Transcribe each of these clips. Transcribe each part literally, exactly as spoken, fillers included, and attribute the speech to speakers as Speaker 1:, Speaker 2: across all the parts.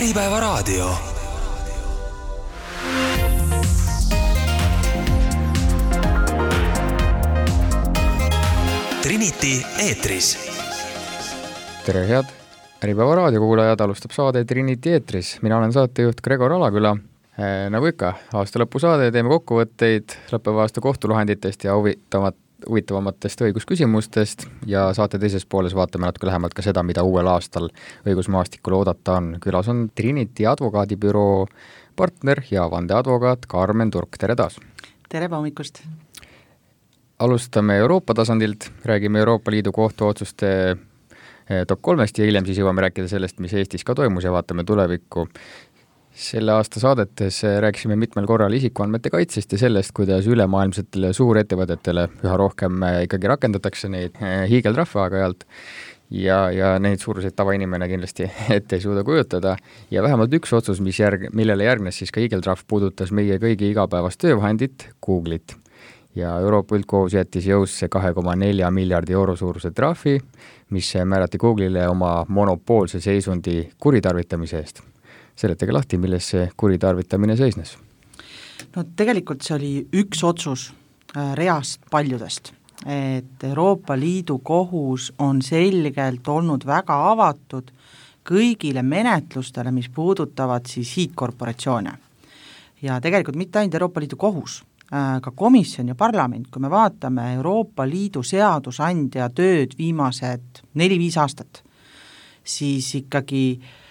Speaker 1: Äripäeva raadio. Trinity eetris.
Speaker 2: Tere head Äripäeva raadiokuulajad, alustab saade Trinity eetris. Mina olen saatejuht Gregor Alaküla. Nagu ikka, aasta lõpu saade, teeme kokkuvõtteid lõppeva aasta kohtulahenditest ja huvitavat, huvitavamatest õigusküsimustest ja saate teises pooles vaatame natuke lähemalt ka seda, mida uuel aastal õigusmaastikul oodata on. Külas on Trinity advokaadibüroo partner ja vandeadvokaat Karmen Turk. Tere taas!
Speaker 3: Tere hommikust!
Speaker 2: Alustame Euroopa tasandilt, räägime Euroopa Liidu kohtuotsuste top kolmest ja hiljem siis jõuame rääkida sellest, mis Eestis ka toimus ja vaatame tulevikku. Selle aasta saadetes rääkisime mitmel korral isikuandmete kaitsest ja sellest, kuidas ülemaailmsetele suurettevõtetele üha rohkem ikkagi rakendatakse neid hiigeltrahve aeg-ajalt ja, ja neid suuruseid tavainimene kindlasti ette ei suuda kujutada. Ja vähemalt üks otsus, mis järg, millele järgnes siis ka hiigeltrahv, puudutas meie kõigi igapäevast töövahendit Google'it. Ja Euroopa üldkohus jättis jõusse kahe koma nelja miljardi euro suuruse trahvi, mis määrati Google'ile oma monopoolse seisundi kuritarvitamise eest. Seletage lahti, milles see kuritarvitamine seisnes?
Speaker 3: No tegelikult see oli üks otsus reast paljudest, et Euroopa Liidu kohus on selgelt olnud väga avatud kõigile menetlustele, mis puudutavad siis hiidkorporatsioone. Ja tegelikult mitte ainult Euroopa Liidu kohus, ka komisjon ja parlament, kui me vaatame Euroopa Liidu seadusandja tööd viimased neli-viis aastat, siis ikkagi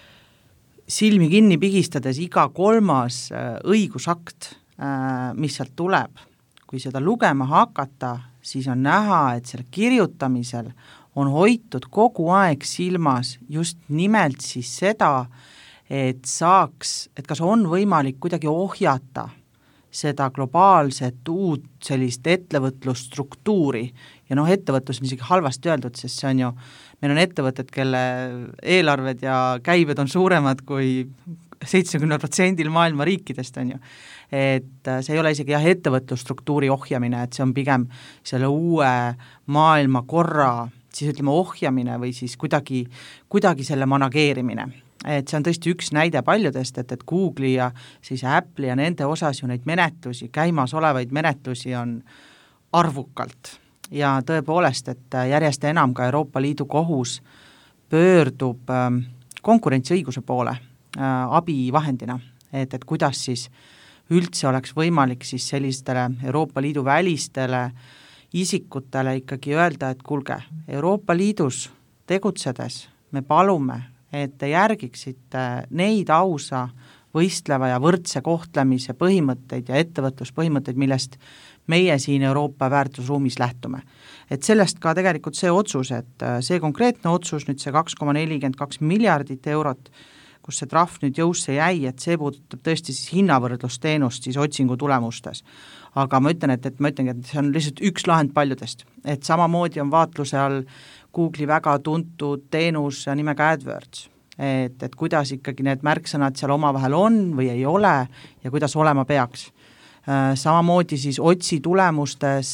Speaker 3: silmi kinni pigistades iga kolmas õigusakt, mis sealt tuleb, kui seda lugema hakata, siis on näha, et selle kirjutamisel on hoitud kogu aeg silmas just nimelt siis seda, et saaks, et kas on võimalik kuidagi ohjata seda globaalset uut sellist ettevõtlusstruktuuri ja noh, ettevõtlus on isegi halvasti öeldud, sest see on ju, meil on ettevõtted, kelle eelarved ja käibed on suuremad kui seitsekümmend protsenti maailma riikidest on ju, et see ei ole isegi jah ettevõtlusstruktuuri ohjamine, et see on pigem selle uue maailma korra siis ütleme ohjamine või siis kuidagi, kuidagi selle manageerimine. Et see on tõesti üks näide paljudest, et, et Google'i ja siis Apple'i ja nende osas ju neid menetlusi, käimas olevaid menetlusi on arvukalt ja tõepoolest, et järjest enam ka Euroopa Liidu kohus pöördub ähm, konkurentsiõiguse poole äh, abivahendina, et, et kuidas siis üldse oleks võimalik siis sellistele Euroopa Liidu välistele isikutele ikkagi öelda, et kuulge, Euroopa Liidus tegutsedes me palume, et te järgiksite neid ausa, võistleva ja võrdse kohtlemise põhimõtteid ja ettevõtluspõhimõtteid, millest meie siin Euroopa väärtusruumis lähtume. Et sellest ka tegelikult see otsus, et see konkreetne otsus, nüüd see kaks koma nelikümmend kaks miljardit eurot, kus see trahv nüüd jõusse jäi, et see puudutab tõesti siis hinnavõrdlusteenust siis otsingu tulemustes. Aga ma ütlen, et, et ma ütlengi, et see on lihtsalt üks lahend paljudest, et samamoodi on vaatluse all Google'i väga tuntud teenus nimega AdWords, et, et kuidas ikkagi need märksõnad seal omavahel on või ei ole ja kuidas olema peaks. Samamoodi siis otsi tulemustes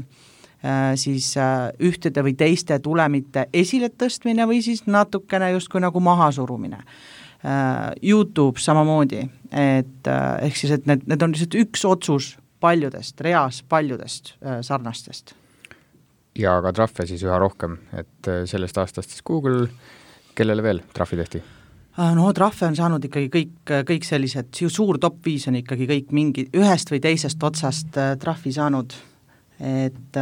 Speaker 3: siis ühtede või teiste tulemite esiletõstmine või siis natukene justkui nagu mahasurumine. YouTube samamoodi, et ehk siis, et need, need on lihtsalt üks otsus paljudest, reas paljudest sarnastest.
Speaker 2: Ja ka trahve siis üha rohkem, et sellest aastast siis Google, kellele veel trahvi tehti?
Speaker 3: No trahve on saanud ikkagi kõik, kõik sellised, suur top viis on ikkagi kõik mingi ühest või teisest otsast trahvi saanud, et,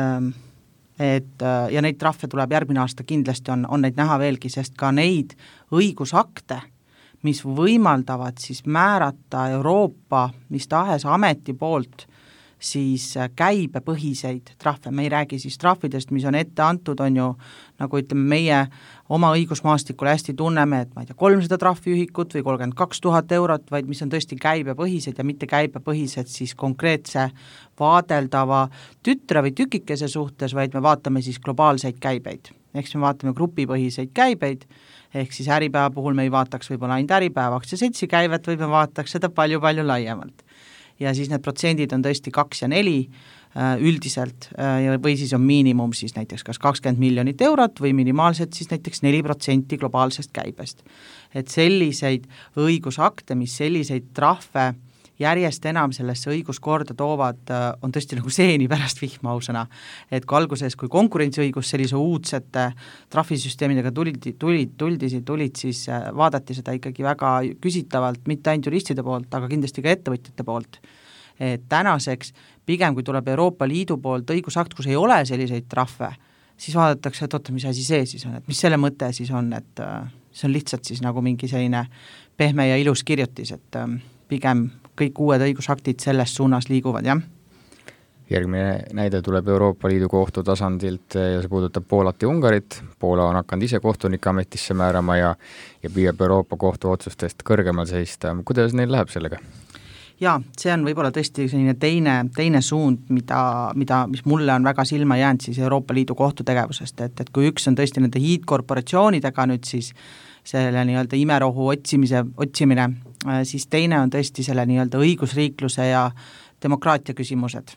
Speaker 3: et ja neid trahve tuleb järgmine aasta kindlasti on, on neid näha veelgi, sest ka neid õigusakte, mis võimaldavad siis määrata Euroopa mis tahes ameti poolt siis käibepõhiseid trahve, me ei räägi siis trahvidest, mis on ette antud, on ju, nagu ütleme, meie oma õigusmaastikul hästi tunneme, et ma ei tea, kolmsada trahviühikut või kolmkümmend kaks tuhat eurot, vaid mis on tõesti käibepõhised ja mitte käibepõhised siis konkreetse vaadeldava tütre või tükikese suhtes, vaid me vaatame siis globaalseid käibeid. Ehk me vaatame grupipõhiseid käibeid, ehk siis Äripäeva puhul me ei vaataks võib-olla ainult Äripäeva aktsiaseltsi käivet, või me vaataks seda palju-palju laiemalt. Ja siis need protsendid on tõesti kaks ja neli, üldiselt või siis on miinimum siis näiteks kas kakskümmend miljonit eurot või minimaalselt siis näiteks neli protsenti globaalsest käibest. Et selliseid õigusakte, mis selliseid trahve järjest enam sellesse õiguskorda toovad, on tõesti nagu seeni pärast vihma ausõna. Et kui alguses, kui konkurentsiõigus sellise uudsete trahvisüsteemidega tulid, tulid, tuldi, tulid, siis vaadati seda ikkagi väga küsitavalt, mitte ainult juristide poolt, aga kindlasti ka ettevõtjate poolt. Et tänaseks pigem, kui tuleb Euroopa Liidu poolt õigusakt, kus ei ole selliseid trahve, siis vaadatakse, et oota, mis asi see siis on, et mis selle mõte siis on, et see on lihtsalt siis nagu mingi selline pehme ja ilus kirjutis, et pigem kõik uued õigusaktid selles suunas liiguvad, jah.
Speaker 2: Järgmine näide tuleb Euroopa Liidu kohtu tasandilt ja see puudutab Poolat ja Ungarit. Poola on hakanud ise kohtunike ametisse määrama ja, ja püüab Euroopa kohtu otsustest kõrgemal seista. Kuidas neil läheb sellega?
Speaker 3: Jaa, see on võib-olla tõesti selline teine, teine suund, mida, mida, mis mulle on väga silma jäänud siis Euroopa Liidu kohtutegevusest, et, et kui üks on tõesti nende hiidkorporatsioonidega nüüd siis selle nii-öelda imerohu otsimise, otsimine, siis teine on tõesti selle nii-öelda õigusriikluse ja demokraatia küsimused.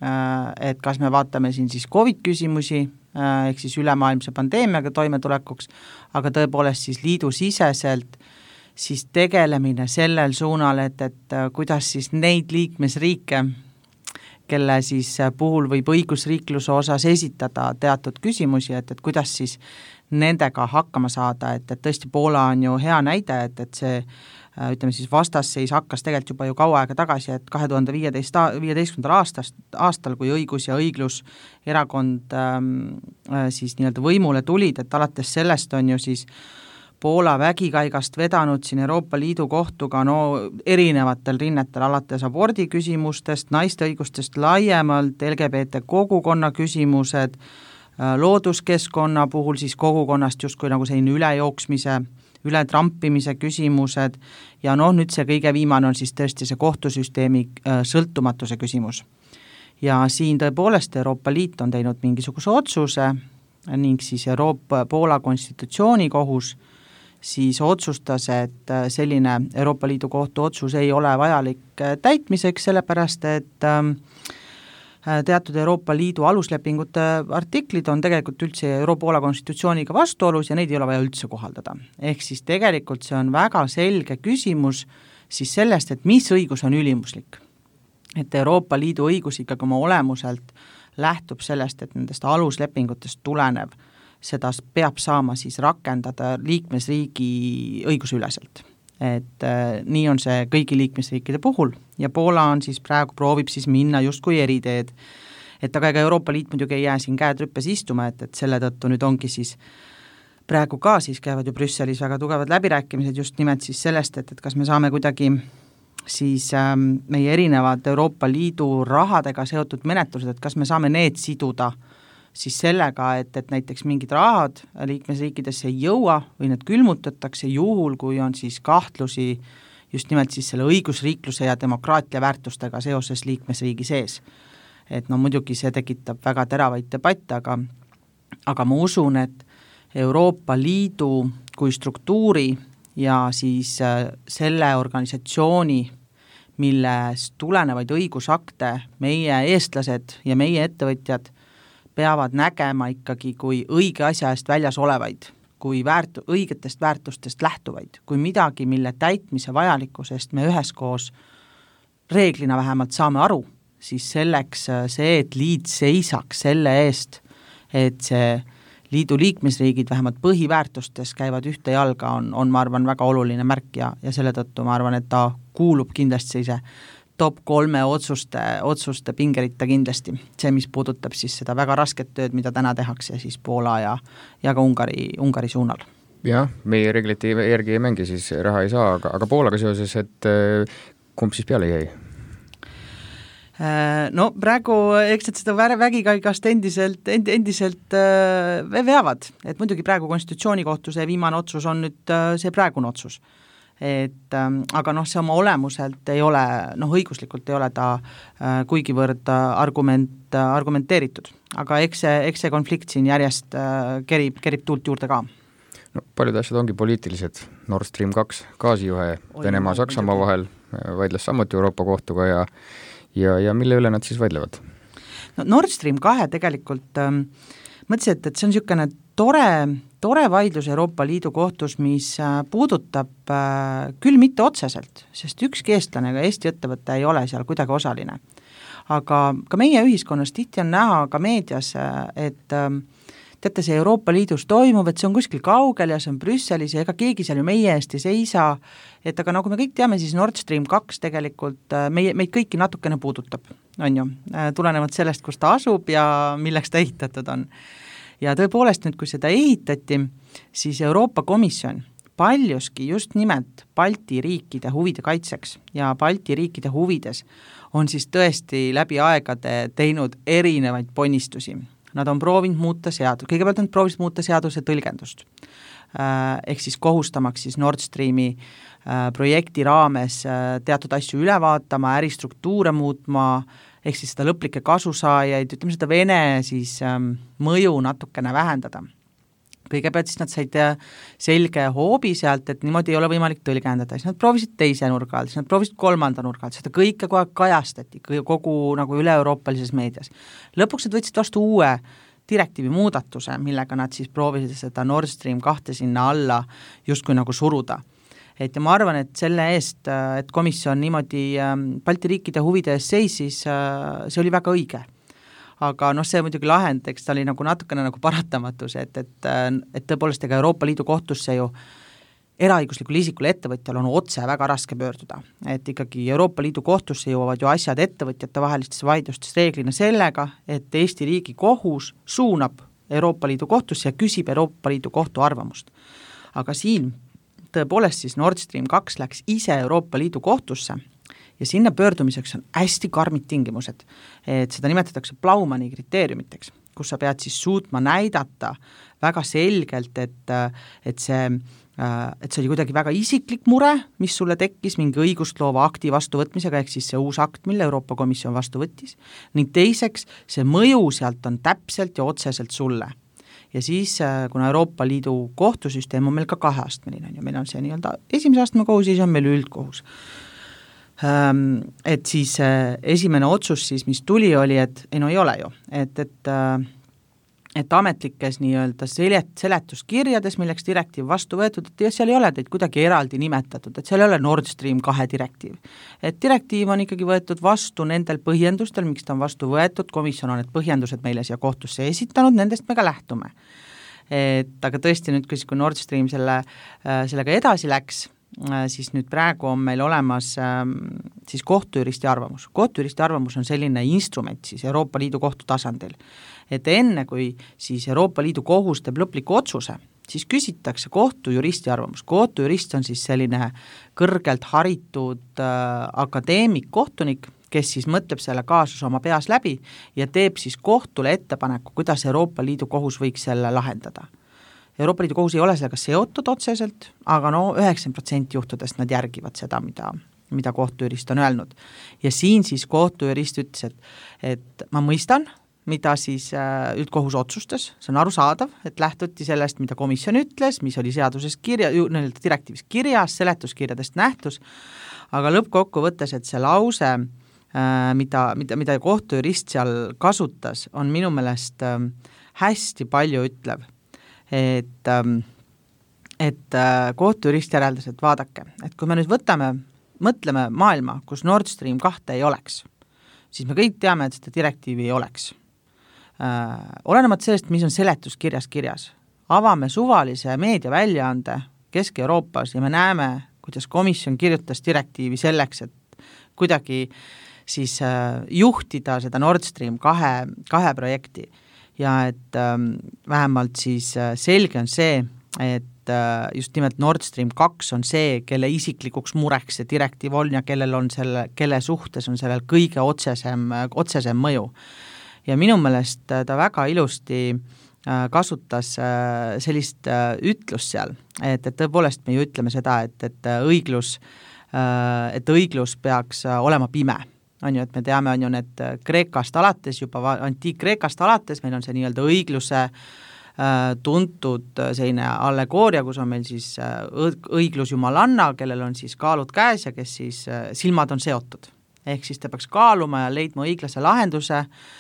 Speaker 3: Et kas me vaatame siin siis COVID küsimusi, ehk siis ülemaailmse pandeemiaga toimetulekuks, aga tõepoolest siis liidu siseselt siis tegelemine sellel suunal, et, et kuidas siis neid liikmesriike, kelle siis puhul võib õigusriikluse osas esitada teatud küsimusi, et, et kuidas siis nendega hakkama saada, et, et tõesti Poola on ju hea näide, et, et see ütleme siis vastasseis hakkas tegelikult juba ju kaua aega tagasi, et kahe tuhande viieteistkümnendal aastast, aastal, kui õigus ja õiglus erakond ähm, siis nii-öelda võimule tulid, et alates sellest on ju siis Poola vägikaigast vedanud siin Euroopa Liidu kohtuga no erinevatel rinnetel, alates abordi küsimustest, naiste õigustest laiemalt, L G B T kogukonna küsimused, looduskeskkonna puhul siis kogukonnast justkui nagu selline ülejooksmise, ületrampimise küsimused ja noh, nüüd see kõige viimane on siis tõesti see kohtusüsteemi sõltumatuse küsimus. Ja siin tõepoolest Euroopa Liit on teinud mingisuguse otsuse ning siis Euroopa Poola konstitutsioonikohus siis otsustas, et selline Euroopa Liidu kohtu otsus ei ole vajalik täitmiseks, sellepärast et teatud Euroopa Liidu aluslepingute artiklid on tegelikult üldse Euroopa konstitutsiooniga vastuolus ja neid ei ole vaja üldse kohaldada. Ehk siis tegelikult see on väga selge küsimus siis sellest, et mis õigus on ülimuslik. Et Euroopa Liidu õigus ikkagi oma olemuselt lähtub sellest, et nendest aluslepingutest tulenev seda peab saama siis rakendada liikmesriigi õigusüleselt. Et äh, nii on see kõigi liikmesriikide puhul ja Poola on siis praegu proovib siis minna justkui eriteed. Et aga ega Euroopa Liit muidugi ei jää siin käed rüppes istuma, et, et selle tõttu nüüd ongi siis praegu ka siis käivad ju Brüsselis väga tugevad läbirääkimised just nimelt siis sellest, et, et kas me saame kuidagi siis ähm, meie erinevad Euroopa Liidu rahadega seotud menetlused, et kas me saame need siduda siis sellega, et, et näiteks mingid rahad liikmesriikidesse ei jõua või need külmutatakse juhul, kui on siis kahtlusi just nimelt siis selle õigusriikluse ja demokraatia väärtustega seoses liikmesriigi sees. Et no muidugi see tekitab väga teravaid debatte, aga, aga ma usun, et Euroopa Liidu kui struktuuri ja siis selle organisatsiooni, millest tulenevaid õigusakte meie eestlased ja meie ettevõtjad peavad nägema ikkagi kui õige asja eest väljas olevaid, kui väärt, õigetest väärtustest lähtuvaid, kui midagi, mille täitmise vajalikkusest me üheskoos reeglina vähemalt saame aru, siis selleks see, et liit seisaks selle eest, et see liidu liikmesriigid vähemalt põhiväärtustes käivad ühte jalga, on, on ma arvan väga oluline märk ja, ja selle tõttu ma arvan, et ta kuulub kindlasti see top kolme otsuste, otsuste pingeritta kindlasti. See, mis puudutab siis seda väga rasket tööd, mida täna tehakse siis Poola ja, ja ka Ungari, Ungari suunal.
Speaker 2: Jah, meie reeglite järgi ei mängi, siis raha ei saa, aga, aga Poolaga seoses, et kumb siis peale jäi?
Speaker 3: No praegu, eks et seda vägikaigast endiselt, endiselt veavad, et muidugi praegu konstitutsioonikohtu see viimane otsus on nüüd see praegune otsus. Et, aga noh, see oma olemuselt ei ole, noh õiguslikult ei ole ta kuigivõrd argument, argumenteeritud, aga eks see, eks see konflikt siin järjest kerib, kerib tuult juurde ka.
Speaker 2: No, paljud asjad ongi poliitilised. Nord Stream kaks gaasijuhe Venemaa Saksamaa vahel vaidles samuti Euroopa kohtuga ja, ja, ja mille üle nad siis vaidlevad?
Speaker 3: no Nord Stream kahe tegelikult ähm, mõtlesin, et, et see on niisugune tore, tore vaidlus Euroopa Liidu kohtus, mis äh, puudutab äh, küll mitte otseselt, sest ükski eestlane ega Eesti ettevõte ei ole seal kuidagi osaline. Aga ka meie ühiskonnas tihti on näha ka meedias, et äh, teate, see Euroopa Liidus toimub, et see on kuskil kaugel ja see on Brüsselis ja ega keegi seal ju meie eest ei seisa, et aga nagu me kõik teame, siis Nord Stream kaks tegelikult meie, meid kõiki natukene puudutab, on ju, tulenevalt sellest, kus ta asub ja milleks ta ehitatud on. Ja tõepoolest nüüd, kui seda ehitati, siis Euroopa Komisjon paljuski just nimelt Balti riikide huvide kaitseks ja Balti riikide huvides on siis tõesti läbi aegade teinud erinevaid ponnistusi. Nad on proovinud muuta seadus, kõigepealt nad proovisid muuta seaduse tõlgendust, ehk siis kohustamaks siis Nord Streami projekti raames teatud asju üle vaatama, äristruktuure muutma, ehk siis seda lõplikke kasusaajaid, ütleme seda Vene siis mõju natukene vähendada. Kõigepealt siis nad said selge hoobi sealt, et niimoodi ei ole võimalik tõlgendada, siis nad proovisid teise nurga alt, siis nad proovisid kolmanda nurga alt, seda kõike kogu aeg kajastati kogu nagu üle-euroopalises meedias. Lõpuks nad võtsid vastu uue direktiivi muudatuse, millega nad siis proovisid seda Nord Stream kahte sinna alla justkui nagu suruda. Et ja ma arvan, et selle eest, et komisjon niimoodi Balti riikide huvide eest seisis, see oli väga õige. Aga noh, see muidugi lahend, eks ta oli nagu natukene nagu paratamatus, et, et, et tõepoolest ega Euroopa Liidu kohtusse ju eraõiguslikul isikul ettevõtjal on otse väga raske pöörduda, et ikkagi Euroopa Liidu kohtusse jõuavad ju asjad ettevõtjate vahelistes vaidlustes reeglina sellega, et Eesti riigi kohus suunab Euroopa Liidu kohtusse ja küsib Euroopa Liidu kohtu arvamust. Aga siin tõepoolest siis Nord Stream kaks läks ise Euroopa Liidu kohtusse ja sinna pöördumiseks on hästi karmid tingimused, et seda nimetatakse Blaumani kriteeriumiteks, kus sa pead siis suutma näidata väga selgelt, et, et see et see oli kuidagi väga isiklik mure, mis sulle tekkis mingi õigustloova akti vastuvõtmisega, ehk siis see uus akt, mille Euroopa Komisjon vastu võttis, ning teiseks see mõju sealt on täpselt ja otseselt sulle. Ja siis, kuna Euroopa Liidu kohtusüsteem on meil ka kaheastmeline, ja meil on see nii-öelda esimese astme kohus, siis on meil üldkohus. Et siis esimene otsus, siis, mis tuli, oli, et ei no ei ole ju, et, et, et ametlikes nii-öelda selet, seletuskirjades, milleks direktiiv vastu võetud, et seal ei ole teid kuidagi eraldi nimetatud, et seal ei ole Nord Stream kahe direktiiv. Et direktiiv on ikkagi võetud vastu nendel põhjendustel, miks ta on vastu võetud, komisjon on need põhjendused meile siia kohtusse esitanud, nendest me ka lähtume. Et aga tõesti nüüd, kui Nord Stream selle, sellega edasi läks, siis nüüd praegu on meil olemas siis kohtujuristi arvamus. Kohtujuristi arvamus on selline instrument siis Euroopa Liidu kohtu tasandil, et enne kui siis Euroopa Liidu kohus teeb lõpliku otsuse, siis küsitakse kohtujuristi arvamus. Kohtujurist on siis selline kõrgelt haritud äh, akadeemik, kohtunik, kes siis mõtleb selle kaasuse oma peas läbi ja teeb siis kohtule ettepaneku, kuidas Euroopa Liidu kohus võiks selle lahendada. Euroopa Liidu kohus ei ole sellega seotud otseselt, aga no üheksakümmend protsenti juhtudest nad järgivad seda, mida, mida kohtujurist on öelnud. Ja siin siis kohtujurist ütles, et, et ma mõistan, mida siis üldkohus otsustas, see on arusaadav, et lähtuti sellest, mida komisjon ütles, mis oli seaduses kirja, direktiivis kirjas, seletuskirjadest nähtus, aga lõppkokkuvõttes, et see lause, mida, mida, mida kohtujurist seal kasutas, on minu meelest hästi palju ütlev. Et, et kohtujurist järeldas, et vaadake, et kui me nüüd võtame, mõtleme maailma, kus Nord Stream kahte ei oleks, siis me kõik teame, et seda direktiivi ei oleks. Äh, olenemat sellest, mis on seletuskirjas kirjas. Avame suvalise meediaväljaande Kesk-Euroopas ja me näeme, kuidas komisjon kirjutas direktiivi selleks, et kuidagi siis äh, juhtida seda Nord Stream kahe, kahe projekti. Ja et ähm, vähemalt siis äh, selge on see, et äh, just nimelt Nord Stream kaks on see, kelle isiklikuks mureks see direktiiv on ja kellel on selle, kelle suhtes on sellel kõige otsesem, otsesem mõju. Ja minu meelest ta väga ilusti äh, kasutas äh, sellist äh, ütlust seal, et, et tõepoolest me ju ütleme seda, et, et õiglus, äh, et õiglus peaks äh, olema pime. On ju, et me teame, on ju need Kreekast alates, juba antiik-Kreekast alates, meil on see nii-öelda õigluse äh, tuntud selline allegooria, kus on meil siis äh, õiglus jumalanna, kellel on siis kaalud käes ja kes siis äh, silmad on seotud. Ehk siis ta peaks kaaluma ja leidma õiglase lahenduse,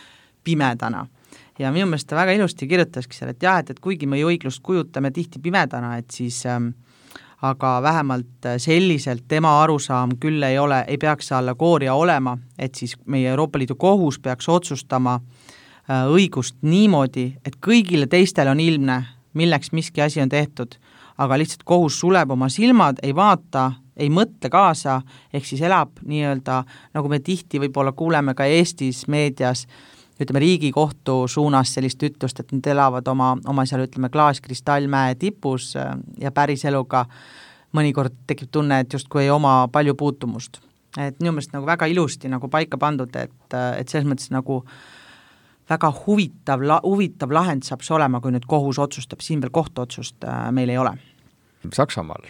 Speaker 3: pimedana. Ja minu meelest ta väga ilusti kirjutaski seal, et jah, et, et kuigi me õiglust kujutame tihti pimedana, et siis ähm, aga vähemalt selliselt tema arusaam küll ei ole, ei peaks alla kooria olema, et siis meie Euroopa Liidu kohus peaks otsustama äh, õigust niimoodi, et kõigile teistele on ilmne, milleks miski asi on tehtud, aga lihtsalt kohus suleb oma silmad, ei vaata, ei mõtle kaasa, ehk siis elab nii-öelda, nagu me tihti võib-olla kuuleme ka Eestis meedias, ütleme Riigikohtu suunas sellist ütlust, et nad elavad oma, oma seal ütleme klaaskristallmäe tipus ja päris eluga mõnikord tekib tunne, et justkui ei oma palju puutumust. Et minu meelest nagu väga ilusti nagu paika pandud, et, et selles mõttes nagu väga huvitav, huvitav lahend saab see olema, kui nüüd kohus otsustab, siin veel kohtuotsust meil ei ole.
Speaker 2: Saksamaal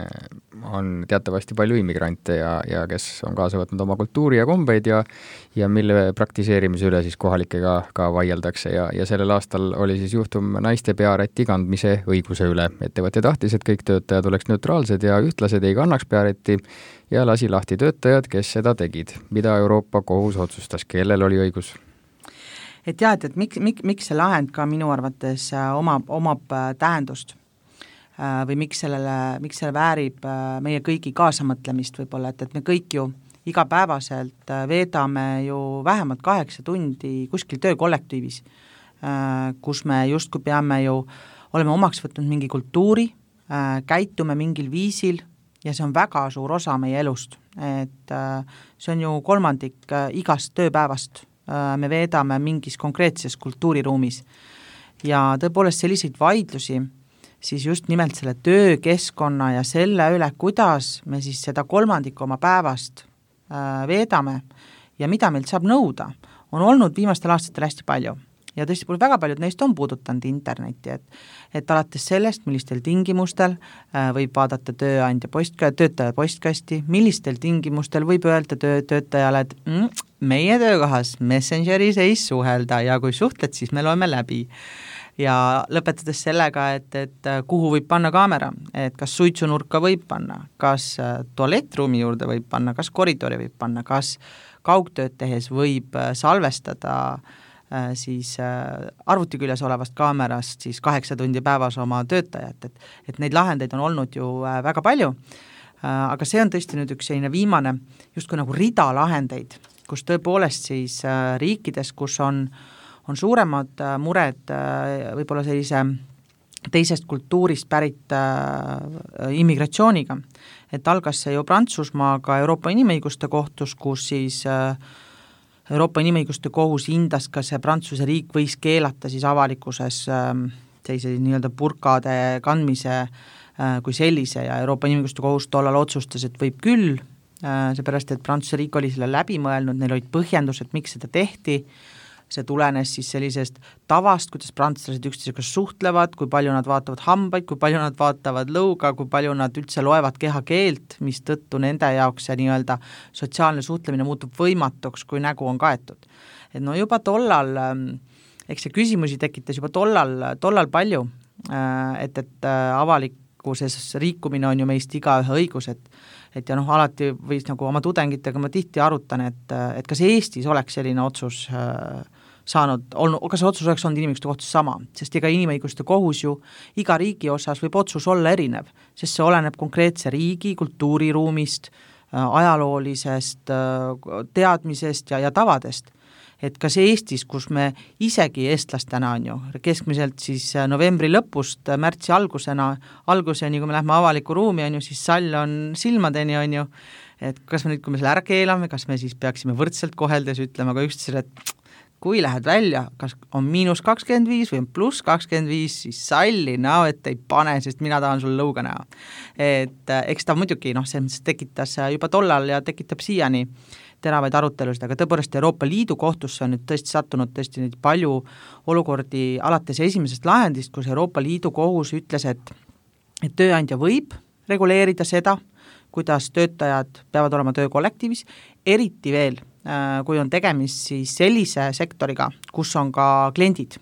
Speaker 2: on teatavasti palju immigrante ja, ja kes on kaasa võtnud oma kultuuri ja kombeid ja, ja mille praktiseerimise üle siis kohalikega ka vaieldakse ja, ja sellel aastal oli siis juhtum naiste pearäti kandmise õiguse üle. Ettevõte tahtis, et kõik töötajad oleks neutraalsed ja ühtlased ei kannaks pearätti ja lasi lahti töötajad, kes seda tegid. Mida Euroopa kohus otsustas, kellel oli õigus?
Speaker 3: Et jah, et, et miks, miks, miks see lahend ka minu arvates omab, omab tähendust või miks sellele, miks selle väärib meie kõigi kaasamõtlemist võib-olla, et, et me kõik ju igapäevaselt veedame ju vähemalt kaheksa tundi kuskil töökollektiivis, kus me justkui peame ju, oleme omaks võtnud mingi kultuuri, käitume mingil viisil ja see on väga suur osa meie elust, et see on ju kolmandik igast tööpäevast, me veedame mingis konkreetses kultuuriruumis ja tõepoolest selliseid vaidlusi siis just nimelt selle töökeskkonna ja selle üle, kuidas me siis seda kolmandik oma päevast äh, veedame ja mida meilt saab nõuda, on olnud viimastel aastatel hästi palju. Ja tõesti, väga paljud neist on puudutanud internetti, et, et alates sellest, millistel tingimustel äh, võib vaadata tööandja post, töötaja postkasti, millistel tingimustel võib öelda töö, töötajale, et mm, meie töökohas Messengeris ei suhelda ja kui suhtled, siis me loeme läbi. Ja lõpetades sellega, et, et kuhu võib panna kaamera, et kas suitsunurka võib panna, kas tualettruumi juurde võib panna, kas koridori võib panna, kas kaugtööd tehes võib salvestada siis arvuti küljes olevast kaamerast siis kaheksa tundi päevas oma töötajat, et, et neid lahendeid on olnud ju väga palju, aga see on tõesti nüüd üks selline viimane justkui nagu rida lahendeid, kus tõepoolest siis riikides, kus on on suuremad mured võib-olla sellise teisest kultuurist pärit immigratsiooniga. Et algas see ju Prantsusmaaga Euroopa Inimõiguste kohtus, kus siis Euroopa Inimõiguste kohus hindas, kas see Prantsuse riik võis keelata siis avalikkuses sellise nii-öelda burkade kandmise kui sellise ja Euroopa Inimõiguste kohus tollal otsustas, et võib küll, seepärast, et Prantsuse riik oli selle läbi mõelnud, neil olid põhjendused, miks seda tehti, see tulenes siis sellisest tavast, kuidas prantslased üksteisega suhtlevad, kui palju nad vaatavad hambaid, kui palju nad vaatavad lõuga, kui palju nad üldse loevad kehakeelt, mis tõttu nende jaoks see nii-öelda sotsiaalne suhtlemine muutub võimatuks, kui nägu on kaetud. Et no juba tollal, eks see küsimusi tekitas juba tollal, tollal palju, et, et avalikkuses riikumine on ju meist igaühe õigus, et et ja noh, alati võis nagu oma tudengitega ma tihti arutan, et, et kas Eestis oleks selline otsus äh, saanud, olnud, kas see otsus oleks olnud inimõiguste kohtus sama, sest ega inimõiguste kohus ju iga riigi osas võib otsus olla erinev, sest see oleneb konkreetse riigi, kultuuriruumist, äh, ajaloolisest äh, teadmisest ja, ja tavadest. Et kas Eestis, kus me isegi eestlastena on ju, keskmiselt siis novembri lõpust märtsi algusena, alguseni, kui me lähme avaliku ruumi, on ju, siis sall on silmadeni, on ju, et kas me nüüd, kui me selle ära keelame, kas me siis peaksime võrdselt koheldes ütlema ka üksteisele, et kui lähed välja, kas on miinus kakskümmend viis või on pluss kakskümmend viis, siis salli näo, et ei pane, sest mina tahan sul lõuga näha. Et eks ta muidugi, noh, see tekitas juba tollal ja tekitab siiani teravaid arutelusid, aga tõepoolest Euroopa Liidu kohtusse on nüüd tõesti sattunud tõesti nüüd palju olukordi alates esimesest lahendist, kus Euroopa Liidu kohus ütles, et, et tööandja võib reguleerida seda, kuidas töötajad peavad olema töökollektiivis, eriti veel, kui on tegemist siis sellise sektoriga, kus on ka kliendid,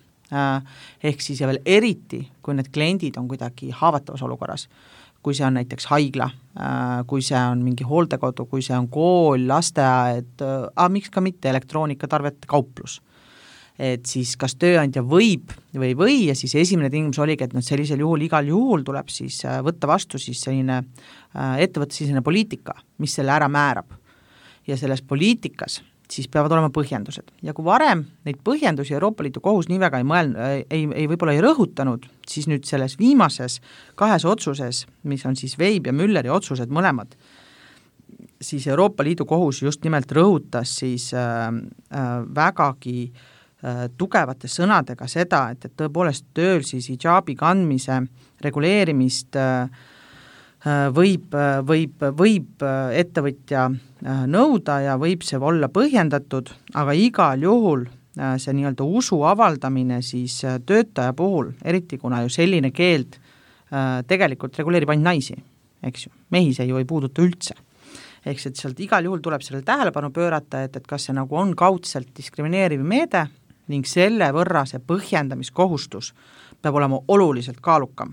Speaker 3: ehk siis ja veel eriti, kui need kliendid on kuidagi haavatavas olukorras, kui see on näiteks haigla, kui see on mingi hooldekodu, kui see on kool, lasteaed, aga miks ka mitte elektroonikatarvete kauplus. et siis kas tööandja võib või või ja siis esimene tingimus oligi, et noh, sellisel juhul igal juhul tuleb siis võtta vastu siis selline ettevõtte selline poliitika, mis selle ära määrab. Ja selles poliitikas siis peavad olema põhjendused. Ja kui varem neid põhjendusi Euroopa Liidu kohus nii väga ei mõel-, ei, ei võib-olla ei rõhutanud, siis nüüd selles viimases kahes otsuses, mis on siis Weib ja Mülleri otsused mõlemad, siis Euroopa Liidu kohus just nimelt rõhutas siis äh, äh, vägagi tugevate sõnadega seda, et, et tõepoolest tööl siis hidžaabi kandmise reguleerimist võib, võib, võib ettevõtja nõuda ja võib see olla põhjendatud, aga igal juhul see nii-öelda usu avaldamine siis töötaja puhul, eriti kuna ju selline keeld tegelikult reguleerib ainult naisi, eks ju, mehi see ju ei puuduta üldse. Eks et sealt igal juhul tuleb sellele tähelepanu pöörata, et, et kas see nagu on kaudselt diskrimineeriv meede, ning selle võrra see põhjendamiskohustus peab olema oluliselt kaalukam.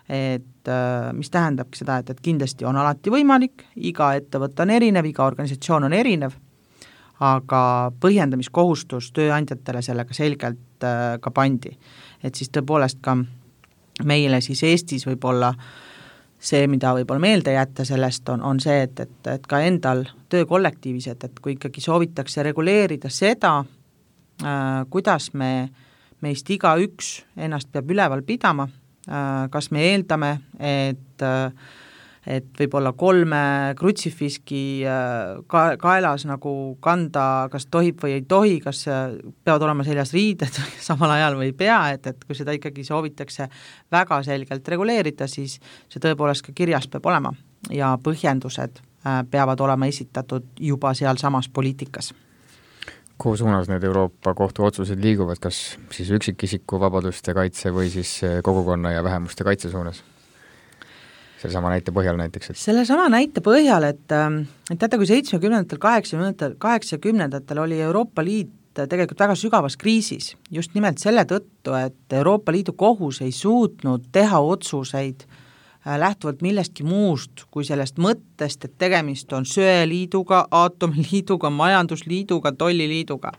Speaker 3: Et mis tähendabki seda, et, et kindlasti on alati võimalik, iga ettevõte on erinev, iga organisatsioon on erinev, aga põhjendamiskohustus tööandjatele sellega selgelt ka pandi. Et siis tõepoolest ka meile siis Eestis võib-olla see, mida võib-olla meelde jätta sellest, on, on see, et, et, et ka endal töökollektiivis, et, et kui ikkagi soovitakse reguleerida seda, Äh, kuidas me, meist iga üks ennast peab üleval pidama, äh, kas me eeldame, et, äh, et võib-olla kolme krutsifiski äh, ka, kaelas nagu kanda, kas tohib või ei tohi, kas äh, peavad olema seljas riided samal ajal või ei pea, et, et kui seda ikkagi soovitakse väga selgelt reguleerida, siis see tõepoolest ka kirjas peab olema ja põhjendused äh, peavad olema esitatud juba seal samas poliitikas.
Speaker 2: Kuhu suunas need Euroopa kohtu otsused liiguvad, kas siis üksikisiku vabaduste kaitse või siis kogukonna ja vähemuste kaitse suunas? Selle sama näite põhjal näiteks. Et... Selle
Speaker 3: sama näite põhjal, et, et teate, kui seitsmekümnendatel, kaheksakümnendatel, kaheksakümnendatel oli Euroopa Liit tegelikult väga sügavas kriisis, just nimelt selle tõttu, et Euroopa Liidu kohus ei suutnud teha otsuseid lähtuvalt millestki muust kui sellest mõttest, et tegemist on söeliiduga, aatomiliiduga, majandusliiduga, tolliliiduga.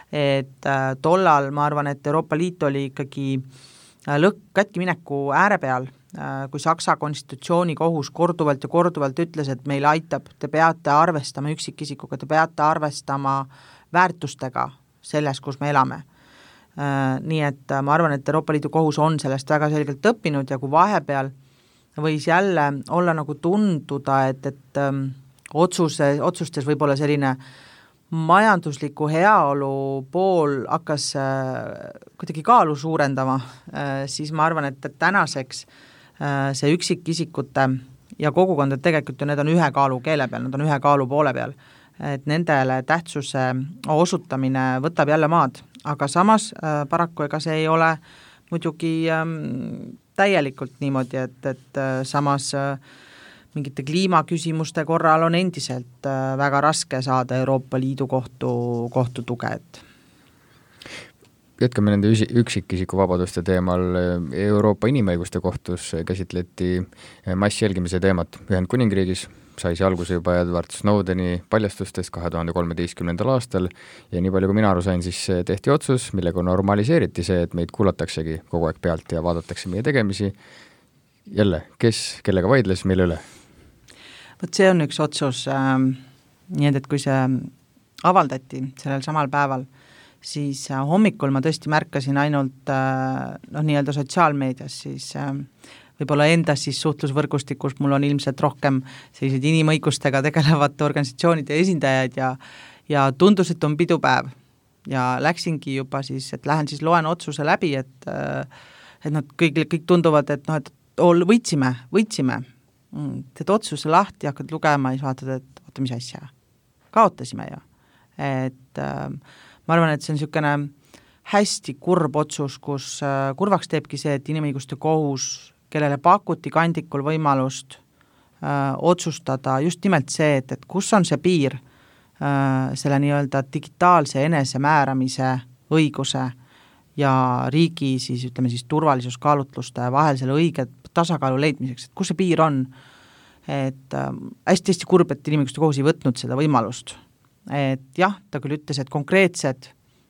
Speaker 3: Et äh, tollal ma arvan, et Euroopa Liit oli ikkagi äh, lõkk kätkimineku ääre peal, äh, kui Saksa konstitutsioonikohus korduvalt ja korduvalt ütles, et meil aitab, te peate arvestama üksikisikuga, te peate arvestama väärtustega selles, kus me elame. Äh, nii et äh, ma arvan, et Euroopa Liidu kohus on sellest väga selgelt õppinud ja kui vahepeal võis jälle olla nagu tunduda, et, et ähm, otsuse, otsustes võib-olla selline majandusliku heaolu pool hakkas äh, kuidagi kaalu suurendama, äh, siis ma arvan, et, et tänaseks äh, see üksikisikute ja kogukondad tegelikult ju need on ühe kaalu keele peal, nad on ühe kaalu poole peal, et nendele tähtsuse osutamine võtab jälle maad, aga samas äh, paraku ega see ei ole muidugi ähm, täielikult niimoodi, et, et samas mingite kliimaküsimuste korral on endiselt väga raske saada Euroopa Liidu kohtu, kohtu tuge.
Speaker 2: Jätkame nende üksikisiku vabaduste teemal. Euroopa Inimõiguste kohtus käsitleti massjälgimise teemat Ühendkuningriigis. Sai see alguse juba Edward Snowdeni paljastustest kahe tuhande kolmeteistkümnendal aastal ja nii palju, kui mina aru sain, siis tehti otsus, millega normaliseeriti see, et meid kuulataksegi kogu aeg pealt ja vaadatakse meie tegemisi. Jälle, kes kellega vaidles, mille üle?
Speaker 3: Võt see on üks otsus, äh, nii et kui see avaldati sellel samal päeval, siis äh, hommikul ma tõesti märkasin ainult äh, noh, nii-öelda sotsiaalmeedias siis äh, võib-olla endas siis suhtlusvõrgustikus mul on ilmselt rohkem sellised inimõigustega tegelevate organisatsioonide esindajaid ja, ja tundus, et on pidupäev ja läksingi juba siis, et lähen siis loen otsuse läbi, et, et nad kõik, kõik tunduvad, et noh, et ol, võitsime, võitsime, teed otsuse lahti, hakkad lugema ja siis vaatad, et oota, mis asja, kaotasime ju. Et ma arvan, et see on niisugune hästi kurb otsus, kus kurvaks teebki see, et inimõiguste kohus kellele pakuti kandikul võimalust öö, otsustada just nimelt see, et, et kus on see piir öö, selle nii-öelda digitaalse enesemääramise õiguse ja riigi siis ütleme siis turvalisuskaalutluste vahel selle õige tasakaalu leidmiseks, et kus see piir on, et öö, hästi-hästi kurb, et inimõiguste kohus ei võtnud seda võimalust, et jah, ta küll ütles, et konkreetsed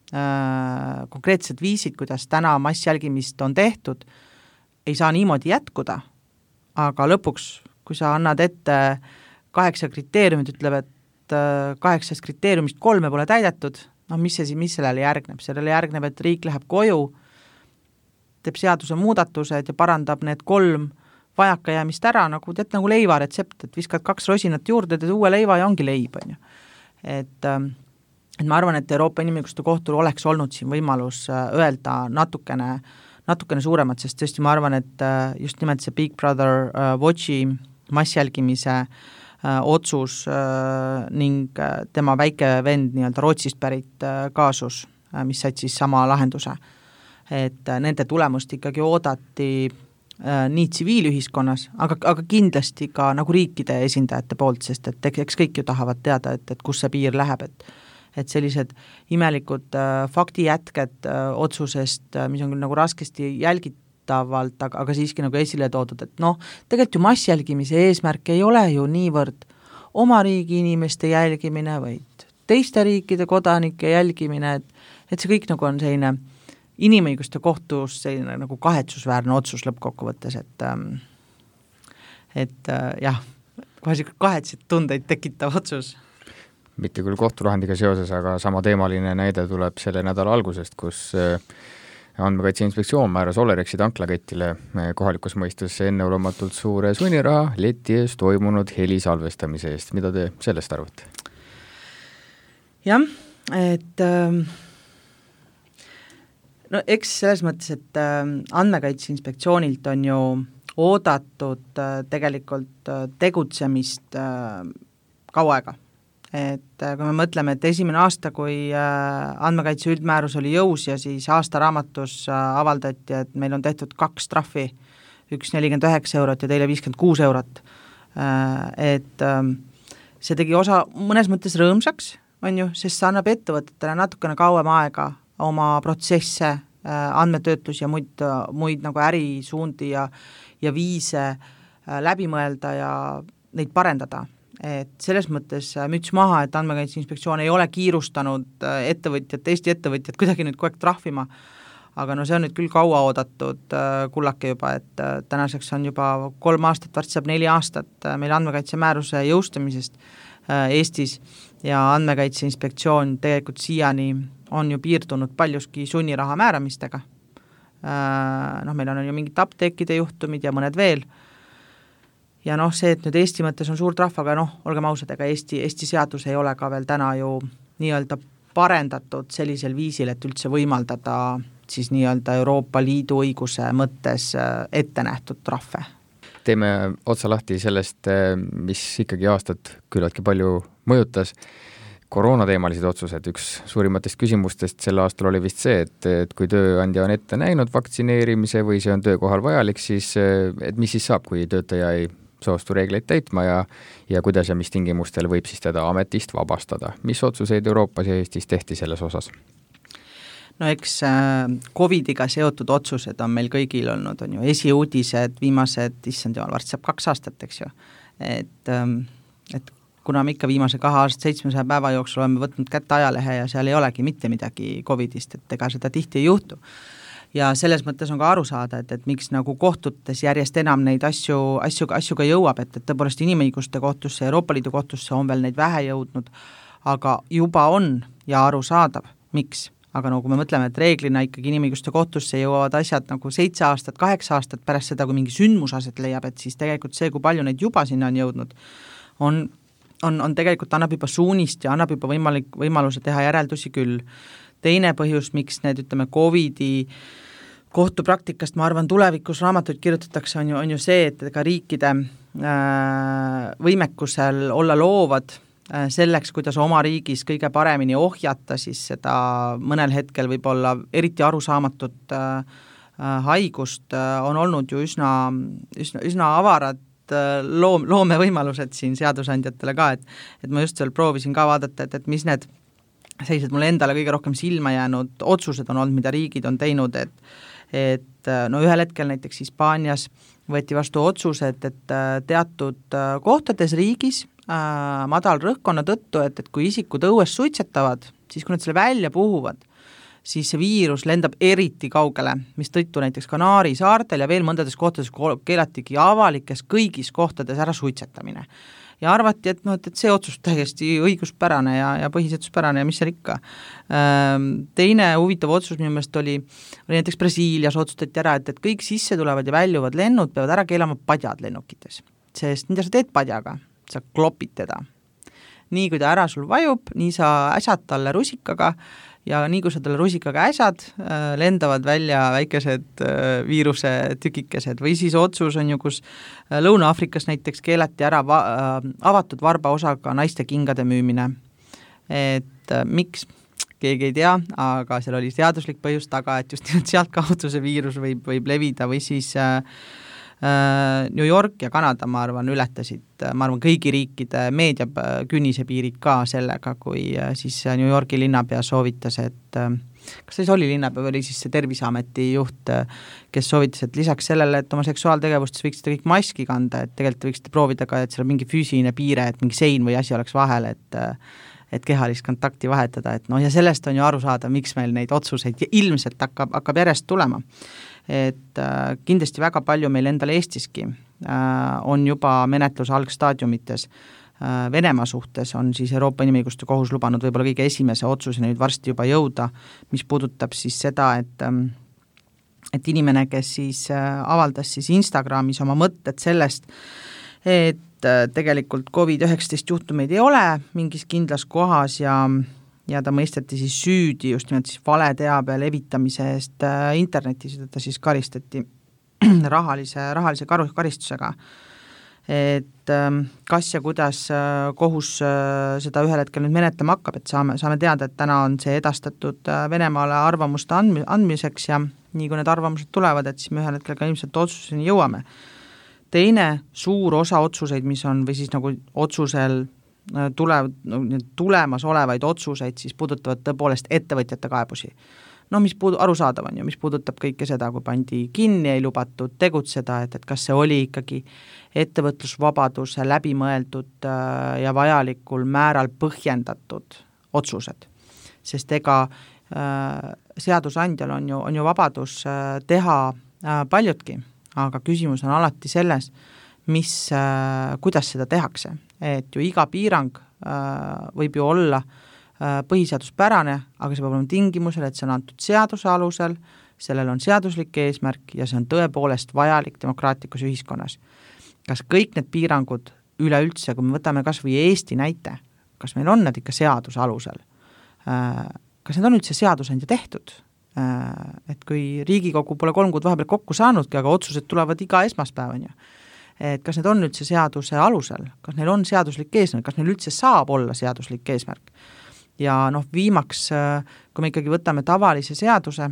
Speaker 3: konkreetsed viisid, kuidas täna massjälgimist on tehtud, ei saa niimoodi jätkuda, aga lõpuks, kui sa annad ette kaheksa kriteeriumit, ütleb, et kaheksast kriteeriumist kolme pole täidetud, noh, mis see, mis sellele järgneb? Sellele järgneb, et riik läheb koju, teeb seaduse muudatused ja parandab need kolm vajakajäämist ära, nagu tead, nagu leivaretsept, et viskad kaks rosinat juurde, teed uue leiva ja ongi leib, on ju. Et et ma arvan, et Euroopa Inimõiguste Kohtul oleks olnud siin võimalus öelda natukene, natukene suuremat, sest tõesti ma arvan, et just nimelt see Big Brother Watchi massjälgimise otsus ning tema väike vend nii-öelda Rootsist pärit kaasus, mis said siis sama lahenduse. Et nende tulemust ikkagi oodati nii tsiviilühiskonnas, aga, aga kindlasti ka nagu riikide esindajate poolt, sest et eks kõik ju tahavad teada, et, et kus see piir läheb, et et sellised imelikud äh, faktijätked äh, otsusest, äh, mis on küll nagu raskesti jälgitavalt, aga, aga siiski nagu esile toodud, et noh, tegelikult ju massjälgimise eesmärk ei ole ju niivõrd oma riigi inimeste jälgimine, vaid teiste riikide kodanike jälgimine, et, et see kõik nagu on selline inimõiguste kohtus selline nagu kahetsusväärne otsus lõppkokkuvõttes, et ähm, et äh, jah, kohe siuke kahetseid tundeid tekitav otsus.
Speaker 2: Mitte küll kohtulahendiga seoses, aga sama teemaline näide tuleb selle nädala algusest, kus Andmekaitse Inspektsioon määras Olerexi tanklaketile kohalikus mõistes enneolematult suure sunniraha leti ees toimunud heli salvestamise eest. Mida te sellest arvate?
Speaker 3: Jah, et ähm, no eks selles mõttes, et ähm, Andmekaitse Inspektsioonilt on ju oodatud äh, tegelikult äh, tegutsemist äh, kaua aega. Et kui me mõtleme, et esimene aasta, kui andmekaitse üldmäärus oli jõus ja siis aastaraamatus avaldati, et meil on tehtud kaks trahvi, üks nelikümmend üheksa eurot ja teile viiskümmend kuus eurot, et see tegi osa mõnes mõttes rõõmsaks, on ju, sest see annab ettevõtetele natukene kauem aega oma protsesse, andmetöötlus ja muid, muid nagu ärisuundi ja, ja viise läbi mõelda ja neid parendada. Et selles mõttes müts maha, et Andmekaitse Inspektsioon ei ole kiirustanud ettevõtjad, Eesti ettevõtjad kuidagi nüüd kogu aeg trahvima, aga no see on nüüd küll kaua oodatud kullake juba, et tänaseks on juba kolm aastat, varsti saab neli aastat meil andmekaitse määruse jõustamisest Eestis ja Andmekaitse Inspektsioon tegelikult siiani on ju piirdunud paljuski sunniraha määramistega. Noh, meil on ju mingid apteekide juhtumid ja mõned veel, ja noh, see, et nüüd Eesti mõttes on suur trahv, aga noh, olgem ausad, ega Eesti, Eesti seadus ei ole ka veel täna ju nii-öelda parendatud sellisel viisil, et üldse võimaldada siis nii-öelda Euroopa Liidu õiguse mõttes ette nähtud trahve.
Speaker 2: Teeme otsa lahti sellest, mis ikkagi aastat küllaltki palju mõjutas. Koroonateemalised otsused, üks suurimatest küsimustest sel aastal oli vist see, et, et kui tööandja on ette näinud vaktsineerimise või see on töökohal vajalik, siis et mis siis saab, kui töötaja ei soostu reegleid täitma ja, ja kuidas ja mis tingimustel võib siis teda ametist vabastada. Mis otsuseid Euroopas ja Eestis tehti selles osas?
Speaker 3: No eks äh, COVIDiga seotud otsused on meil kõigil olnud, on ju esiuudised, viimased, issand jumal, varsti saab kaks aastat, eks ju. Et, ähm, et kuna me ikka viimase kahe aastat seitsmesaja päeva jooksul oleme võtnud kätte ajalehe ja seal ei olegi mitte midagi COVIDist, et ega seda tihti ei juhtu. Ja selles mõttes on ka aru saada, et, et miks nagu kohtutes järjest enam neid asju, asju, asju ka jõuab, et, et tõepoolest inimõiguste kohtusse, Euroopa Liidu kohtusse on veel neid vähe jõudnud, aga juba on ja aru saadav, miks. Aga nagu me mõtleme, et reeglina ikkagi inimõiguste kohtusse jõuavad asjad nagu seitse aastat, kaheksa aastat pärast seda, kui mingi sündmusaset leiab, et siis tegelikult see, kui palju neid juba sinna on jõudnud, on, on, on tegelikult annab juba suunist ja annab juba võimalik, võimaluse teha järeldusi küll. Teine põhjus, miks need, ütleme, COVIDi kohtupraktikast, ma arvan, tulevikus raamatuid kirjutatakse, on ju, on ju see, et ka riikide äh, võimekusel olla loovad äh, selleks, kuidas oma riigis kõige paremini ohjata siis seda mõnel hetkel võib-olla eriti arusaamatut äh, äh, haigust äh, on olnud ju üsna, üsna, üsna avarad äh, loom, loomevõimalused siin seadusandjatele ka, et, et ma just seal proovisin ka vaadata, et, et mis need sellised mulle endale kõige rohkem silma jäänud otsused on olnud, mida riigid on teinud, et et no ühel hetkel näiteks Hispaanias võeti vastu otsused, et teatud kohtades riigis äh, madal rõhkkonna tõttu, et, et kui isikud õues suitsetavad, siis kui nad selle välja puhuvad, siis see viirus lendab eriti kaugele, mis tõttu näiteks Kanaari saartel ja veel mõndades kohtades keelatigi avalikes kõigis kohtades ära suitsetamine. Ja arvati, et, no, et see otsus täiesti õiguspärane ja, ja põhiseaduspärane ja mis seal ikka. Teine huvitav otsus minu meelest oli, oli näiteks Brasiilias otsustati ära, et, et kõik sisse tulevad ja väljuvad lennud peavad ära keelama padjad lennukites. Sest mida sa teed padjaga? Sa klopid teda. Nii kui ta ära sul vajub, nii sa äsad talle rusikaga ja nii kui sa talle rusikaga äsad, lendavad välja väikesed viiruse tükikesed või siis otsus on ju, kus Lõuna-Afrikas näiteks keelati ära va- avatud varbaosaga naiste kingade müümine. Et miks? Keegi ei tea, aga seal oli seaduslik põhjus taga, et just sealt kaudu see viirus võib, võib levida või siis New York ja Kanada, ma arvan, ületasid, ma arvan, kõigi riikide meedia künnise piirid ka sellega, kui siis New Yorgi linnapea soovitas, et kas siis oli linnapea või oli siis see Terviseameti juht, kes soovitas, et lisaks sellele, et oma seksuaaltegevustes võiksite kõik maski kanda, et tegelikult võiksite proovida ka, et seal on mingi füüsiline piire, et mingi sein või asi oleks vahel, et et kehalist kontakti vahetada, et noh, ja sellest on ju aru saada, miks meil neid otsuseid ilmselt hakkab, hakkab järjest tulema. Et äh, kindlasti väga palju meil endal Eestiski äh, on juba menetluse algstaadiumites äh, Venemaa suhtes on siis Euroopa Inimõiguste Kohus lubanud võib-olla kõige esimese otsuse nüüd varsti juba jõuda, mis puudutab siis seda, et ähm, et inimene, kes siis äh, avaldas siis Instagramis oma mõtted sellest, et tegelikult covid üheksateist juhtumeid ei ole mingis kindlas kohas ja, ja ta mõisteti siis süüdi just nimelt siis valeteabe levitamise eest internetis, et ta siis karistati rahalise, rahalise karistusega. Et kas ja kuidas kohus seda ühel hetkel nüüd menetlema hakkab, et saame, saame teada, et täna on see edastatud Venemaale arvamuste andmi, andmiseks ja nii kui need arvamused tulevad, et siis me ühel hetkel ka ilmselt otsuseni jõuame. Teine suur osa otsuseid, mis on või siis nagu otsusel tulev, tulemas olevaid otsuseid, siis puudutavad tõepoolest ettevõtjate kaebusi. No mis puudu, arusaadav on ju, mis puudutab kõike seda, kui pandi kinni, ei lubatud tegutseda, et, et kas see oli ikkagi ettevõtlusvabaduse läbimõeldud ja vajalikul määral põhjendatud otsused. Sest ega äh, seadusandjal on ju, on ju vabadus äh, teha äh, paljutki, aga küsimus on alati selles, mis, äh, kuidas seda tehakse. Et ju iga piirang äh, võib ju olla äh, põhiseaduspärane, aga see peab olema tingimusel, et see on antud seaduse alusel, sellel on seaduslik eesmärk ja see on tõepoolest vajalik demokraatlikus ühiskonnas. Kas kõik need piirangud üleüldse, kui me võtame kas või Eesti näite, kas meil on need ikka seaduse alusel, äh, kas need on üldse seadusandja tehtud? Et kui Riigikogu pole kolm kuud vahepeal kokku saanudki, aga otsused tulevad iga esmaspäevani. Et kas need on üldse seaduse alusel, kas neil on seaduslik eesmärk, kas neil üldse saab olla seaduslik eesmärk. Ja noh, viimaks, kui me ikkagi võtame tavalise seaduse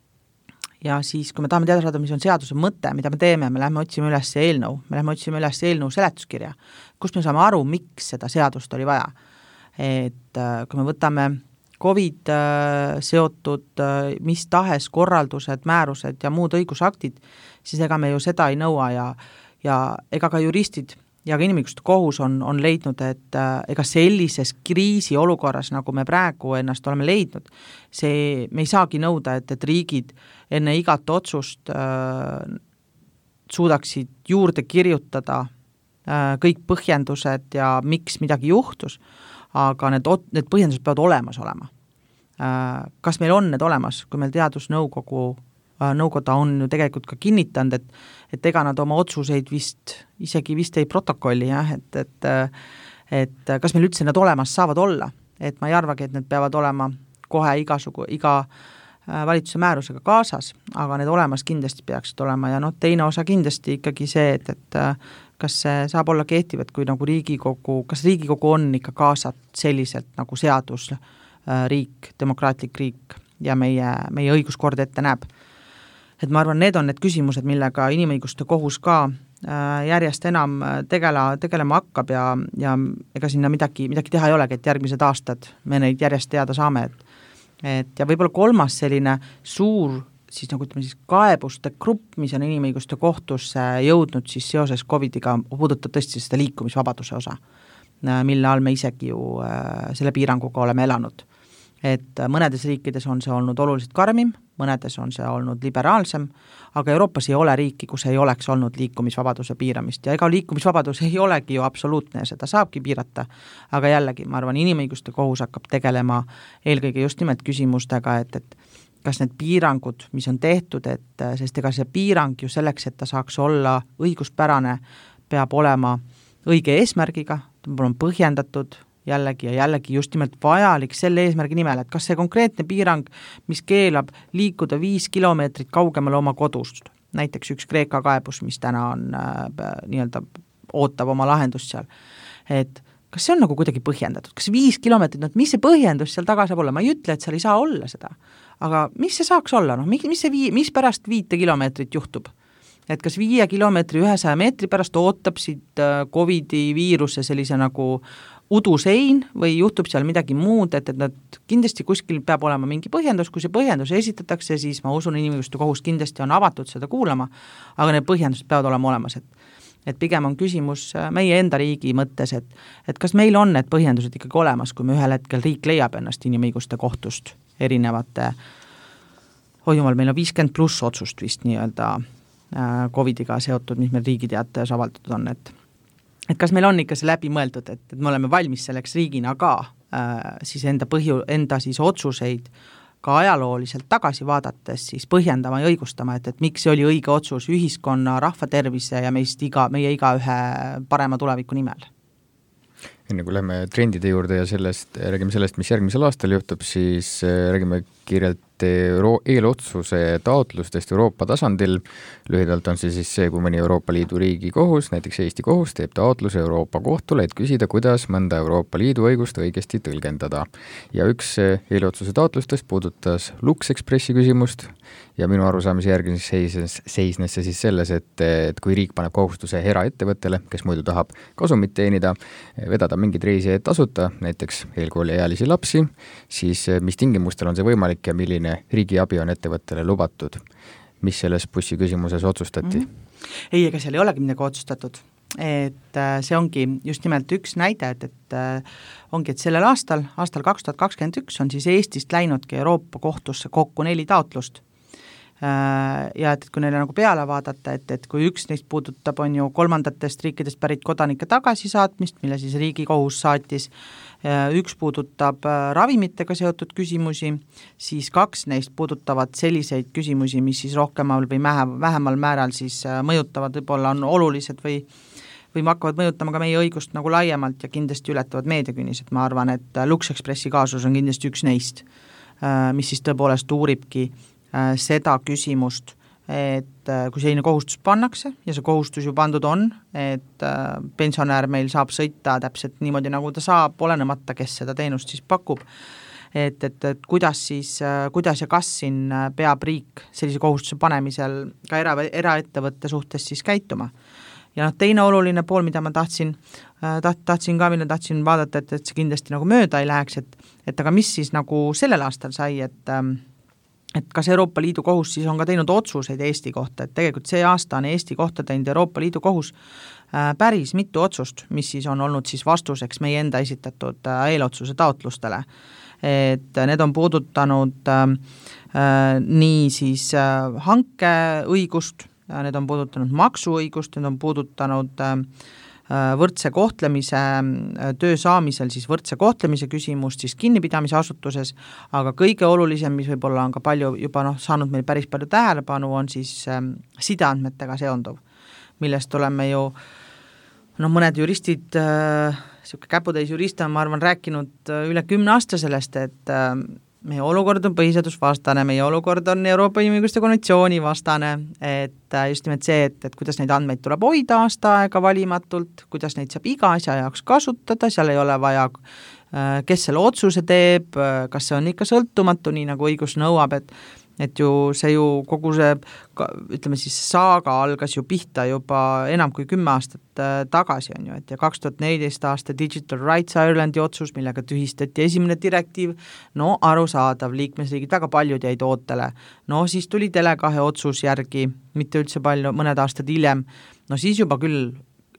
Speaker 3: ja siis, kui me tahame teada saada, mis on seaduse mõte, mida me teeme, me lähme otsime üles eelnõu, me lähme otsime üles eelnõu seletuskirja, kus me saame aru, miks seda seadust oli vaja. Et kui me võtame Covid seotud mis tahes korraldused, määrused ja muud õigusaktid, siis ega me ju seda ei nõua ja, ja ega ka juristid ja ka inimõiguste kohus on, on leidnud, et ega sellises kriisi olukorras, nagu me praegu ennast oleme leidnud, see, me ei saagi nõuda, et, et riigid enne igat otsust äh, suudaksid juurde kirjutada äh, kõik põhjendused ja miks midagi juhtus, aga need, need põhjendused peavad olemas olema. Kas meil on need olemas, kui meil teadusnõukogu, nõukoda on ju tegelikult ka kinnitanud, et, et ega nad oma otsuseid vist, isegi vist ei protokolli, jah, et, et, et kas meil üldse need olemas saavad olla, et ma ei arvagi, et need peavad olema kohe igasugu, iga valitsuse määrusega kaasas, aga need olemas kindlasti peaksid olema ja noh, teine osa kindlasti ikkagi see, et, et kas see saab olla kehtiv, et kui nagu Riigikogu, kas Riigikogu on ikka kaasat selliselt nagu seadus riik, demokraatlik riik ja meie, meie õiguskord ette näeb. Et ma arvan, need on need küsimused, millega inimõiguste kohus ka järjest enam tegela, tegelema hakkab ja, ja ega sinna midagi, midagi teha ei olegi, et järgmised aastad me neid järjest teada saame. Et, et ja võib-olla kolmas selline suur siis nagu ütleme siis kaebuste grupp, mis on inimõiguste kohtusse jõudnud siis seoses covidiga, puudutab tõesti seda liikumisvabaduse osa, mille all me isegi ju selle piiranguga oleme elanud. et mõnedes riikides on see olnud oluliselt karmim, mõnedes on see olnud liberaalsem, aga Euroopas ei ole riiki, kus ei oleks olnud liikumisvabaduse piiramist ja ega liikumisvabadus ei olegi ju absoluutne ja seda saabki piirata, aga jällegi, ma arvan, inimõiguste kohus hakkab tegelema eelkõige just nimelt küsimustega, et, et kas need piirangud, mis on tehtud, et sest ega see piirang ju selleks, et ta saaks olla õiguspärane, peab olema õige eesmärgiga, ta on põhjendatud, jällegi ja jällegi just nimelt vajalik selle eesmärgi nimel, et kas see konkreetne piirang, mis keelab liikuda viis kilomeetrit kaugemale oma kodust, näiteks üks Kreeka kaebus, mis täna on äh, nii-öelda ootab oma lahendust seal, et kas see on nagu kuidagi põhjendatud, kas viis kilomeetrit, no mis see põhjendus seal taga saab olla, ma ei ütle, et seal ei saa olla seda, aga mis see saaks olla, noh, mis, mis see vii, mis pärast viite kilomeetrit juhtub? Et kas viie kilomeetri ühesaja meetri pärast ootab siit Covidi viiruse sellise nagu udusein või juhtub seal midagi muud, et, et nad kindlasti kuskil peab olema mingi põhjendus, kui see põhjendus esitatakse, siis ma usun, inimõiguste kohus kindlasti on avatud seda kuulama, aga need põhjendused peavad olema olemas, et et pigem on küsimus meie enda riigi mõttes, et, et kas meil on need põhjendused ikkagi olemas, kui me ühel hetkel riik leiab ennast inimõiguste kohtust erinevate, oi jumal, meil on viiskümmend pluss otsust vist nii-öelda Covidiga seotud, mis meil riigiteates avaldatud on, et et kas meil on ikka see läbi mõeldud, et, et me oleme valmis selleks riigina ka äh, siis enda põhju, enda siis otsuseid ka ajalooliselt tagasi vaadates siis põhjendama ja õigustama, et, et miks see oli õige otsus ühiskonna, rahva tervise ja meist iga, meie igaühe parema tuleviku nimel.
Speaker 2: Enne kui lähme trendide juurde ja sellest, räägime sellest, mis järgmisel aastal juhtub, siis räägime kiirelt euro, eelotsuse taotlustest Euroopa tasandil. Lühidalt on see siis see, kui mõni Euroopa Liidu riigi kohus, näiteks Eesti kohus, teeb taotluse Euroopa kohtule, et küsida, kuidas mõnda Euroopa Liidu õigust õigesti tõlgendada. Ja üks eelotsuse taotlustest puudutas Lux Expressi küsimust ja minu arusaamise järgi seisnes, seisnes see siis selles, et, et kui riik paneb kohustuse eraettevõttele, kes muidu tahab kasumit teenida, vedada mingeid reisijaid tasuta, näiteks eelkooliealisi lapsi, siis mis tingimustel on see võimalik ja milline riigi abi on ettevõttele lubatud. Mis selles bussi küsimuses otsustati?
Speaker 3: Mm-hmm. Ei, ega seal ei olegi midagi otsustatud. Et see ongi just nimelt üks näide, et, et ongi, et sellel aastal, aastal kaks tuhat kakskümmend üks on siis Eestist läinudki Euroopa kohtusse kokku neli taotlust. Ja et kui neile nagu peale vaadata, et, et kui üks neist puudutab on ju kolmandatest riikidest pärit kodanike tagasisaatmist, mille siis riigi kohus saatis, üks puudutab ravimitega seotud küsimusi, siis kaks neist puudutavad selliseid küsimusi, mis siis rohkemal või vähemal määral siis mõjutavad, võib-olla on olulised või või hakkavad mõjutama ka meie õigust nagu laiemalt ja kindlasti ületavad meediakünnised. Ma arvan, et Lux Expressi kaasus on kindlasti üks neist, mis siis tõepoolest uuribki seda küsimust, et kui selline kohustus pannakse ja see kohustus ju pandud on, et pensionär meil saab sõita täpselt niimoodi, nagu ta saab, olenemata, kes seda teenust siis pakub, et, et, et kuidas siis, kuidas ja kas siin peab riik sellise kohustuse panemisel ka era, eraettevõtte suhtes siis käituma. Ja noh, teine oluline pool, mida ma tahtsin, taht, tahtsin ka, mille tahtsin vaadata, et, et see kindlasti nagu mööda ei läheks, et, et aga mis siis nagu sellel aastal sai, et et kas Euroopa Liidu kohus siis on ka teinud otsuseid Eesti kohta, et tegelikult see aasta on Eesti kohta teinud Euroopa Liidu kohus päris mitu otsust, mis siis on olnud siis vastuseks meie enda esitatud eelotsuse taotlustele. Et need on puudutanud äh, nii siis äh, hankeõigust, need on puudutanud maksuõigust, need on puudutanud äh, võrdse kohtlemise, töö saamisel siis võrdse kohtlemise küsimust siis kinnipidamise asutuses, aga kõige olulisem, mis võib-olla on ka palju juba noh, saanud meil päris palju tähelepanu, on siis äh, sideandmetega seonduv, millest oleme ju noh, mõned juristid, äh, siuke käputäis jurist on, ma arvan, rääkinud äh, üle kümne aasta sellest, et äh, meie olukord on põhiseadusvastane, meie olukord on Euroopa Inimõiguste konventsiooni vastane, et just nimelt see, et, et kuidas neid andmeid tuleb hoida aasta aega valimatult, kuidas neid saab iga asja jaoks kasutada, seal ei ole vaja, kes selle otsuse teeb, kas see on ikka sõltumatu, nii nagu õigus nõuab, et et ju see ju kogu see, ütleme siis saaga algas ju pihta juba enam kui kümme aastat tagasi on ju, et ja kaks tuhat neliteist aasta Digital Rights Irelandi otsus, millega tühistati esimene direktiiv, no arusaadav, liikmesriigid väga paljud jäid ootele, no siis tuli Tele kahe otsus järgi, mitte üldse palju, mõned aastad hiljem, no siis juba küll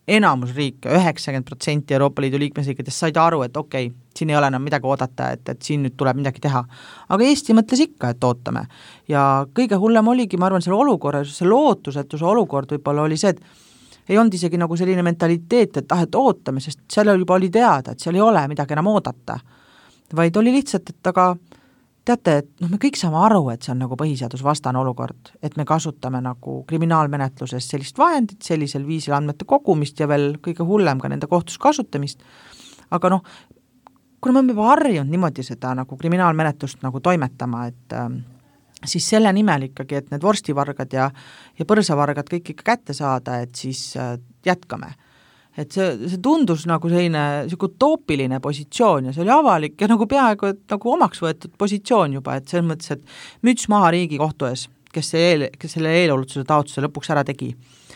Speaker 3: enamus riike, üheksakümmend protsenti Euroopa Liidu liikmesriikidest said aru, et okei, okay, siin ei ole enam midagi oodata, et, et siin nüüd tuleb midagi teha. Aga Eesti mõtles ikka, et ootame. Ja kõige hullem oligi, ma arvan, selle olukorra, see lootusetuse olukord võib-olla oli see, et ei olnud isegi nagu selline mentaliteet, et ah, et ootame, sest seal juba oli teada, et seal ei ole midagi enam oodata. Vaid oli lihtsalt, et aga teate, et noh, me kõik saame aru, et see on nagu põhiseadusvastane olukord, et me kasutame nagu kriminaalmenetluses sellist vahendit, sellisel viisil andmete kogumist ja veel kõige hullem ka nende kohtus kasutamist. Aga noh, kuna me oleme juba harjunud niimoodi seda nagu kriminaalmenetlust nagu toimetama, et äh, siis selle nimel ikkagi, et need vorstivargad ja, ja põrsavargad kõik ikka kätte saada, et siis äh, jätkame. Et see, see tundus nagu selline utoopiline positsioon ja see oli avalik ja nagu peaaegu et nagu omaks võetud positsioon juba, et selles mõttes, et müts maha riigi kohtu ees, kes, eel, kes selle eelolutsuse taotluse lõpuks ära tegi.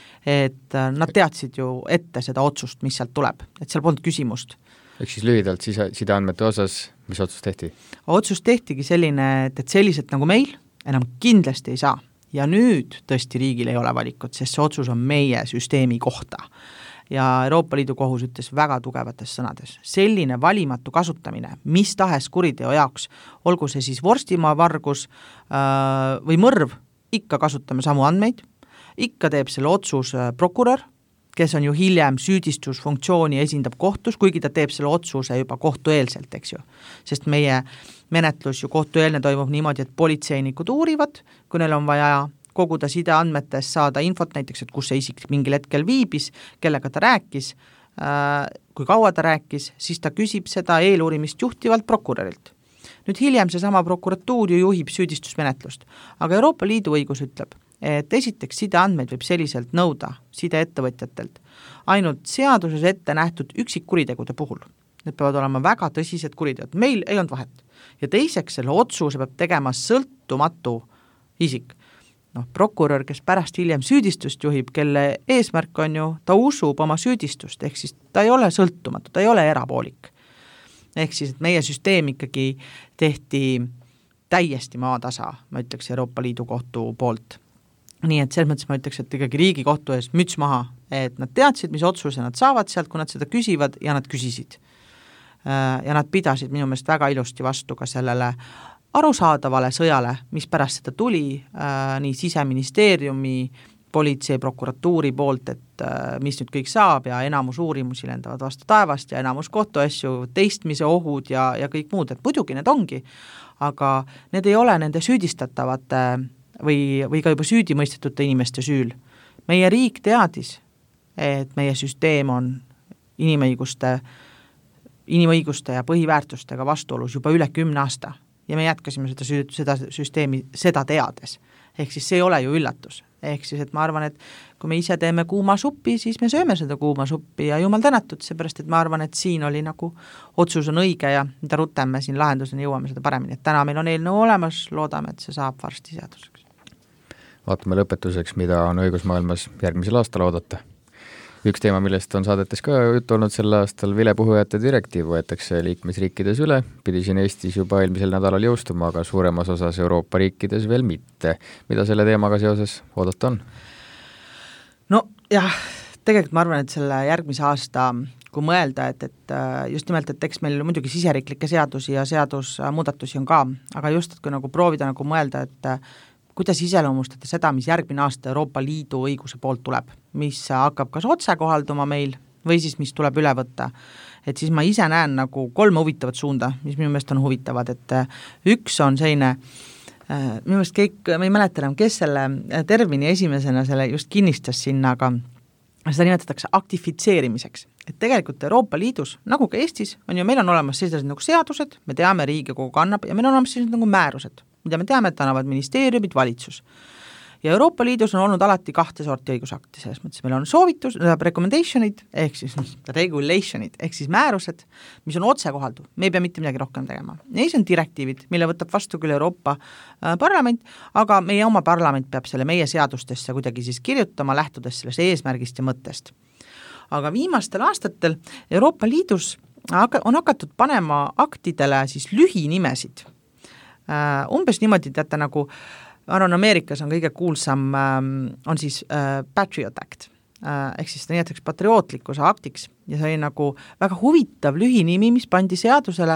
Speaker 3: Et nad teadsid ju ette seda otsust, mis sealt tuleb, et seal polnud küsimust.
Speaker 2: Eks siis lühidalt sideandmete osas, mis otsus tehti? Otsus
Speaker 3: tehtigi selline, et, et selliselt nagu meil enam kindlasti ei saa ja nüüd tõesti riigil ei ole valikut, sest see otsus on meie süsteemi kohta. Ja Euroopa Liidu kohus ütles väga tugevates sõnades. Selline valimatu kasutamine, mis tahes kuriteo jaoks, olgu see siis vorstimaa vargus äh, või mõrv, ikka kasutame samu andmeid, ikka teeb selle otsus prokurör, kes on ju hiljem süüdistusfunktsiooni esindab kohtus, kuigi ta teeb selle otsuse juba kohtueelselt, eks ju. Sest meie menetlus ju kohtueelne toimub niimoodi, et politseinikud uurivad, kui neil on vaja koguda sideandmetes, saada infot näiteks, et kus see isik mingil hetkel viibis, kellega ta rääkis, kui kaua ta rääkis, siis ta küsib seda eeluurimist juhtivalt prokurörilt. Nüüd hiljem see sama prokuratuur ju juhib süüdistusmenetlust, aga Euroopa Liidu õigus ütleb, et esiteks sideandmeid võib selliselt nõuda sideettevõtjatelt ainult seaduses ette nähtud üksikkuritegude puhul. Need peavad olema väga tõsised kuriteod, meil ei olnud vahet. Ja teiseks selle otsuse peab tegema sõltumatu isik. Noh, prokurör, kes pärast hiljem süüdistust juhib, kelle eesmärk on ju, ta usub oma süüdistust, ehk siis ta ei ole sõltumatu, ta ei ole erapoolik. Ehk siis, et meie süsteem ikkagi tehti täiesti maatasa, ma ütleks Euroopa Liidu kohtu poolt. Nii et selles mõttes ma ütleks, et ikkagi riigi kohtu ees müts maha, et nad teadsid, mis otsuse nad saavad sealt, kui nad seda küsivad ja nad küsisid. Ja nad pidasid minu meelest väga ilusti vastu ka sellele arusaadavale sõjale, mis pärast seda tuli äh, nii Siseministeeriumi, politsei, prokuratuuri poolt, et äh, mis nüüd kõik saab ja enamus uurimusi lendavad vastu taevast ja enamus kohtuasju, teistmise ohud ja, ja kõik muud, et muidugi need ongi, aga need ei ole nende süüdistatavate või, või ka juba süüdi mõistetute inimeste süül. Meie riik teadis, et meie süsteem on inimõiguste, inimõiguste ja põhiväärtustega vastuolus juba üle kümne aasta. Ja me jätkasime seda, seda süsteemi seda teades. Ehk siis see ei ole ju üllatus. Ehk siis, et ma arvan, et kui me ise teeme kuuma suppi, siis me sööme seda kuuma suppi ja jumal tänatud, seepärast, et ma arvan, et siin oli nagu otsus on õige ja mida rutem me siin lahenduseni jõuame seda paremini. Et täna meil on eelnõu olemas, loodame, et see saab varsti seaduseks.
Speaker 2: Vaatame lõpetuseks, mida on õigusmaailmas järgmisel aastal oodata. Üks teema, millest on saadetes ka juttu olnud sel aastal, vilepuhujate direktiiv võetakse liikmesriikides üle, pidi siin Eestis juba eelmisel nädalal jõustuma, aga suuremas osas Euroopa riikides veel mitte. Mida selle teemaga seoses oodata on?
Speaker 3: No jah, tegelikult ma arvan, et selle järgmise aasta, kui mõelda, et, et just nimelt, et eks meil muidugi siseriiklikke seadusi ja seadusmuudatusi on ka, aga just, et kui nagu proovida nagu mõelda, et kuidas iseloomustada seda, mis järgmine aasta Euroopa Liidu õiguse poolt tuleb, mis hakkab kas otse kohalduma meil või siis mis tuleb üle võtta. Et siis ma ise näen nagu kolm huvitavat suunda, mis minu meelest on huvitavad, et üks on selline, minu meelest kõik, ma ei mäleta enam, kes selle termini esimesena selle just kinnistas sinna, aga seda nimetatakse aktifitseerimiseks. Et tegelikult Euroopa Liidus, nagu ka Eestis, on ju, meil on olemas sellised nagu seadused, me teame, Riigikogu kannab ja meil on olemas sellised nagu määrused, mida me teame, et annavad ministeeriumid, valitsus. Ja Euroopa Liidus on olnud alati kahte sorti õigusakti, selles mõttes meil on soovitus, recommendationid, ehk siis regulationid, ehk siis määrused, mis on otse kohalduv, me ei pea mitte midagi rohkem tegema. Ja siis on direktiivid, mille võtab vastu küll Euroopa äh, parlament, aga meie oma parlament peab selle meie seadustesse kuidagi siis kirjutama, lähtudes sellest eesmärgist ja mõttest. Aga viimastel aastatel Euroopa Liidus on hakatud panema aktidele siis lühinimesid. Uh, umbes niimoodi, teate nagu, arvan, Ameerikas on kõige kuulsam, um, on siis uh, Patriot Act. ehk siis seda nimetatakse patriootlikkuse aktiks ja see oli nagu väga huvitav lühinimi, mis pandi seadusele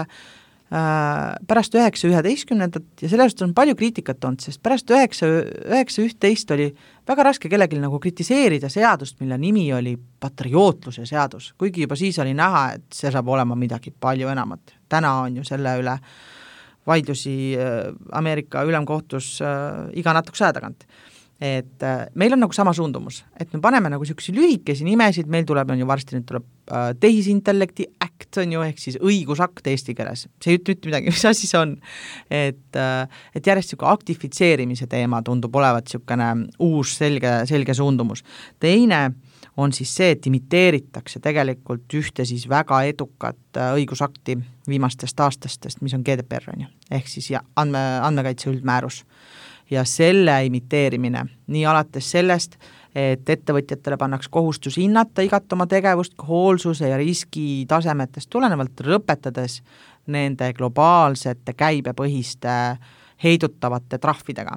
Speaker 3: pärast üheksa üheteistkümnendat ja sellest on palju kriitikat olnud, sest pärast üheksa üheteist oli väga raske kellelgi nagu kritiseerida seadust, mille nimi oli patriootluse seadus, kuigi juba siis oli näha, et see saab olema midagi palju enamat. Täna on ju selle üle vaidlusi Ameerika ülemkohtus iga natukese aja tagant. Et meil on nagu sama suundumus, et me paneme nagu sellised lühikesi nimesid, meil tuleb, on ju varsti nüüd tuleb äh, tehisintellekti act, on ju, ehk siis õigusakt eesti keeles. See ei ütle mitte midagi, mis asi see on. Et, äh, et järjest selline aktifitseerimise teema tundub olevat selline uus selge, selge suundumus. Teine on siis see, et imiteeritakse tegelikult ühte siis väga edukat äh, õigusakti viimastest aastastest, mis on G D P R, on ju, ehk siis ja, andme, andmekaitse üldmäärus. Ja selle imiteerimine, nii alates sellest, et ettevõtjatele pannaks kohustus hinnata igat oma tegevust hoolsuse ja riski tasemetest tulenevalt, lõpetades nende globaalsete käibepõhiste heidutavate trahvidega.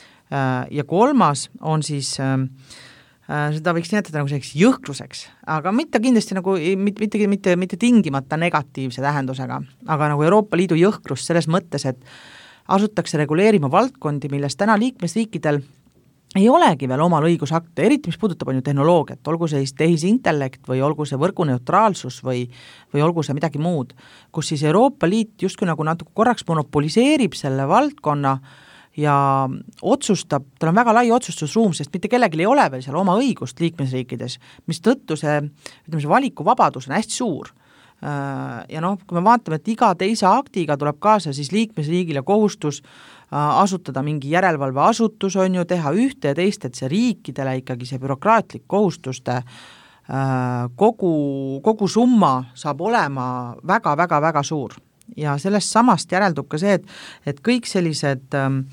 Speaker 3: Ja kolmas on siis, seda võiks nimetada nagu selleks jõhkruseks, aga mitte kindlasti nagu, mitte, mitte, mitte, mitte tingimata negatiivse tähendusega, aga nagu Euroopa Liidu jõhkrus selles mõttes, et asutakse reguleerima valdkondi, milles täna liikmesriikidel ei olegi veel omal õigusakte, eriti mis puudutab on ju tehnoloogiat, olgu see tehisintellekt või olgu see võrguneutraalsus või, või olgu see midagi muud, kus siis Euroopa Liit justkui nagu natuke korraks monopoliseerib selle valdkonna ja otsustab, tal on väga lai otsustusruum, sest mitte kellelgi ei ole veel seal oma õigust liikmesriikides, mis tõttu see, ütleme, see valikuvabadus on hästi suur. Ja noh, kui me vaatame, et iga teise aktiga tuleb kaasa siis liikmesriigile kohustus asutada mingi järelevalveasutus, on ju, teha ühte ja teist, et see riikidele ikkagi see bürokraatlik kohustuste kogu, kogu summa saab olema väga-väga-väga suur. Ja sellest samast järeldub ka see, et, et kõik sellised ähm,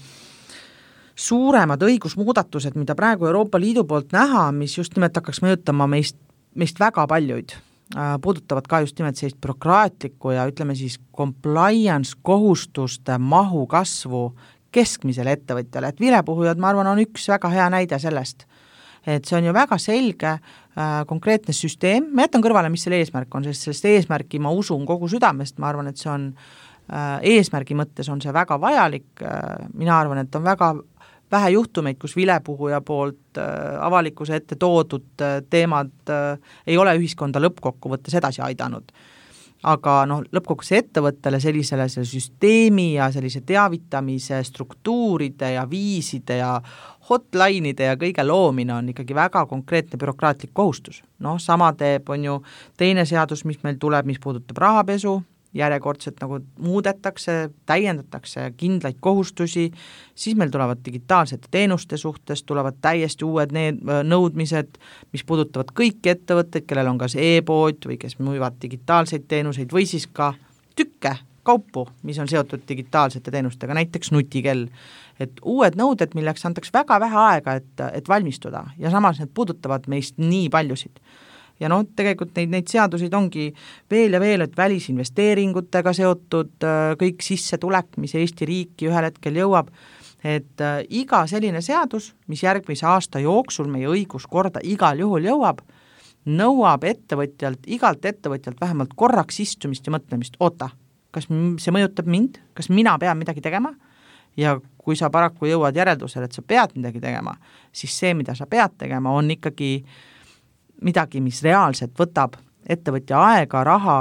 Speaker 3: suuremad õigusmuudatused, mida praegu Euroopa Liidu poolt näha, mis just nimelt hakkaks mõjutama meist, meist väga paljuid, puudutavad ka just nimelt sellist bürokraatlikku ja ütleme siis compliance kohustuste mahu kasvu keskmisele ettevõtjale, et vilepuhujad, ma arvan, on üks väga hea näide sellest, et see on ju väga selge äh, konkreetne süsteem, ma jätan kõrvale, mis selle eesmärk on, sest sellest eesmärki ma usun kogu südamest, ma arvan, et see on äh, eesmärgi mõttes on see väga vajalik, äh, mina arvan, et on väga vähe juhtumeid, kus vilepuhuja poolt äh, avalikkuse ette toodud äh, teemad äh, ei ole ühiskonda lõppkokkuvõttes edasi aidanud. Aga noh, lõppkokkuvõttes ettevõttele sellisele selle süsteemi ja sellise teavitamise struktuuride ja viiside ja hotline'ide ja kõige loomine on ikkagi väga konkreetne bürokraatlik kohustus. Noh, sama teeb on ju teine seadus, mis meil tuleb, mis puudutab rahapesu, järjekordselt nagu muudetakse, täiendatakse kindlaid kohustusi, siis meil tulevad digitaalsete teenuste suhtes, tulevad täiesti uued need nõudmised, mis puudutavad kõiki ettevõtteid, kellel on kas e-pood või kes müüvad digitaalseid teenuseid või siis ka tükke, kaupu, mis on seotud digitaalsete teenustega, näiteks nutikell. Et uued nõuded, milleks antaks väga vähe aega, et, et valmistuda ja samas need puudutavad meist nii paljusid. Ja noh, tegelikult neid, neid seadusid ongi veel ja veel, et välisinvesteeringutega seotud kõik sissetulek, mis Eesti riiki ühel hetkel jõuab, et iga selline seadus, mis järgmise aasta jooksul meie õiguskorda igal juhul jõuab, nõuab ettevõtjalt, igalt ettevõtjalt vähemalt korraks istumist ja mõtlemist, oota, kas see mõjutab mind, kas mina pean midagi tegema? Ja kui sa paraku jõuad järeldusele, et sa pead midagi tegema, siis see, mida sa pead tegema, on ikkagi midagi, mis reaalselt võtab ettevõtja aega, raha,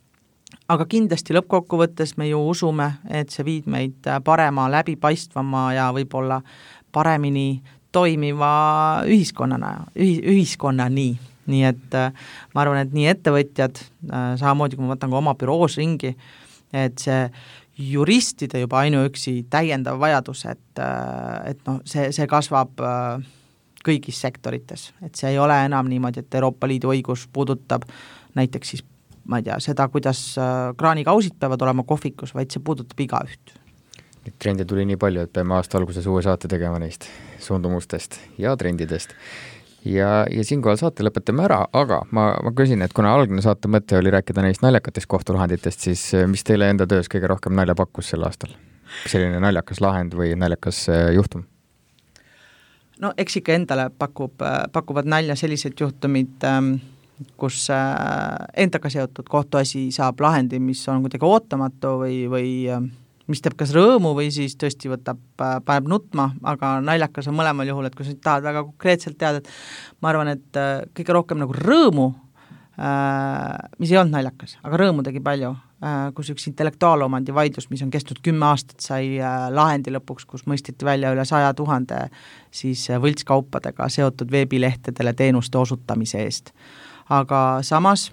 Speaker 3: aga kindlasti lõppkokkuvõttes me ju usume, et see viib meid parema, läbipaistvama ja võib-olla paremini toimiva ühiskonnana, ühiskonnani. Nii et ma arvan, et nii ettevõtjad, samamoodi kui ma võtan ka oma büroos ringi, et see juristide juba ainuüksi täiendav vajadus, et, et no, see, see kasvab kõigis sektorites, et see ei ole enam niimoodi, et Euroopa Liidu õigus puudutab näiteks siis, ma ei tea, seda, kuidas kraanikausid peavad olema kohvikus, vaid see puudutab igaüht.
Speaker 2: Nüüd trendi tuli nii palju, et peame aasta alguses uue saate tegema neist suundumustest ja trendidest. Ja, ja siinkohal saate lõpetame ära, aga ma, ma küsin, et kuna algne saate mõte oli rääkida neist naljakatest kohtulahenditest, siis mis teile enda töös kõige rohkem nalja pakkus sel aastal? Selline naljakas lahend või naljakas juhtum?
Speaker 3: no eks ikka endale pakub, pakuvad nalja sellised juhtumid, kus endaga seotud kohtuasi saab lahendi, mis on kuidagi ootamatu või, või mis teeb kas rõõmu või siis tõesti võtab, paneb nutma, aga naljakas on mõlemal juhul, et kui sa tahad väga konkreetselt teada, et ma arvan, et kõige rohkem nagu rõõmu, mis ei olnud naljakas, aga rõõmu tegi palju, kus üks intellektuaalomandi vaidlus, mis on kestnud kümme aastat, sai lahendi lõpuks, kus mõistiti välja üle saja tuhande siis võltskaupadega seotud veebilehtedele teenuste osutamise eest. Aga samas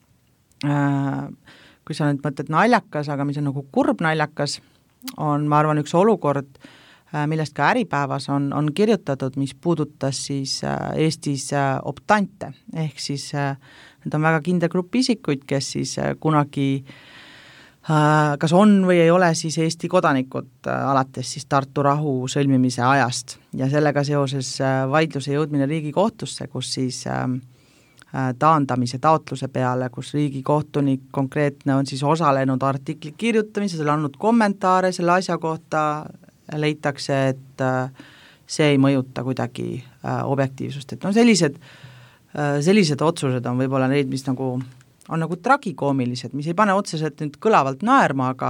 Speaker 3: äh, kui sa nüüd mõtled naljakas, aga mis on nagu kurb naljakas, on, ma arvan, üks olukord, millest ka Äripäevas on, on kirjutatud, mis puudutas siis Eestis optante, ehk siis need on väga kindel grupp isikuid, kes siis kunagi kas on või ei ole siis Eesti kodanikud alates siis Tartu rahu sõlmimise ajast ja sellega seoses vaidluse jõudmine Riigikohtusse, kus siis taandamise taotluse peale, kus riigikohtunik konkreetne on siis osalenud artikli kirjutamisel, andnud kommentaare selle asja kohta, leitakse, et see ei mõjuta kuidagi objektiivsust, et no sellised, sellised otsused on võib-olla neid, mis nagu on nagu tragikoomilised, mis ei pane otseselt nüüd kõlavalt naerma, aga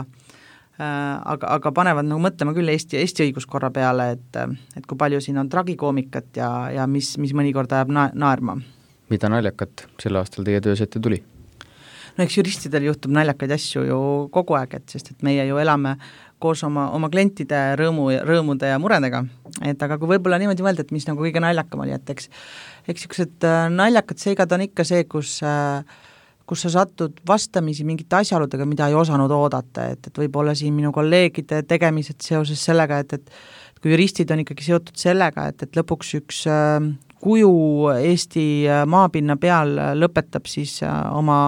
Speaker 3: aga, aga panevad nagu mõtlema küll Eesti, Eesti õiguskorra peale, et, et kui palju siin on tragikoomikat ja, ja mis, mis mõnikord ajab na- naerma.
Speaker 2: Mida naljakat sel aastal teie töös ette tuli?
Speaker 3: No eks juristidel juhtub naljakaid asju ju kogu aeg, et sest et meie ju elame koos oma, oma klientide rõõmu, rõõmude ja muredega, et aga kui võib-olla niimoodi mõelda, et mis nagu kõige naljakam oli, et eks eks niisugused naljakad seigad on ikka see, kus kus sa satud vastamisi mingite asjaoludega, mida ei osanud oodata, et, et võib-olla siin minu kolleegide tegemised seoses sellega, et, et kui juristid on ikkagi seotud sellega, et, et lõpuks üks kuju Eesti maapinna peal lõpetab siis oma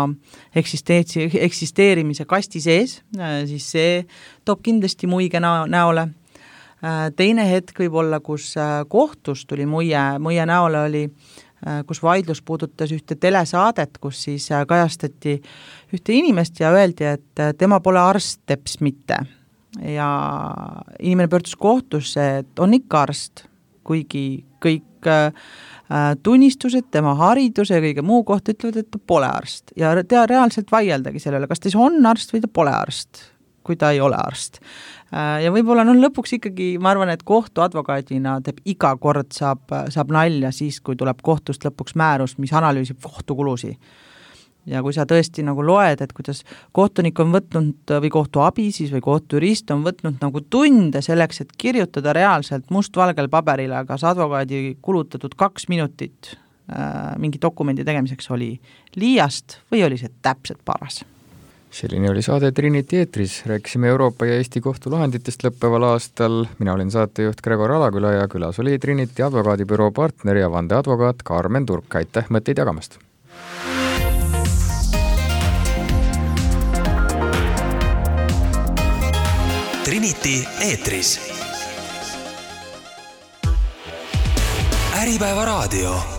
Speaker 3: eksisteerimise kasti sees, siis see toob kindlasti muige näole. Teine hetk võib olla, kus kohtus tuli muie, muie näole oli, kus vaidlus puudutas ühte telesaadet, kus siis kajastati ühte inimest ja öeldi, et tema pole arst teps mitte. Ja inimene pöördus kohtusse, et on ikka arst, kuigi kõik tunnistused, tema hariduse ja kõige muu kohta ütlevad, et ta pole arst. Ja tea reaalselt vaieldagi sellele, kas ta siis on arst või ta pole arst, kui ta ei ole arst. Ja võib-olla no lõpuks ikkagi, ma arvan, et kohtuadvokaadina teeb iga kord saab, saab nalja siis, kui tuleb kohtust lõpuks määrus, mis analüüsib kohtukulusi. Ja kui sa tõesti nagu loed, et kuidas kohtunik on võtnud või kohtuabi siis või kohtujurist on võtnud nagu tunde selleks, et kirjutada reaalselt mustvalgel paberile, aga advokaadi kulutatud kaks minutit äh, mingi dokumendi tegemiseks oli liiast või oli see täpselt paras?
Speaker 2: Selline oli saade Trinity eetris. Rääkisime Euroopa ja Eesti kohtulahenditest lõppeval aastal. Mina olin saatejuht Gregor Alaküla ja külas oli Trinity advokaadibüroo partner ja vandeadvokaat Karmen Turk. Aitäh mõtteid jagamast!
Speaker 1: Trinity eetris. Äripäeva raadio.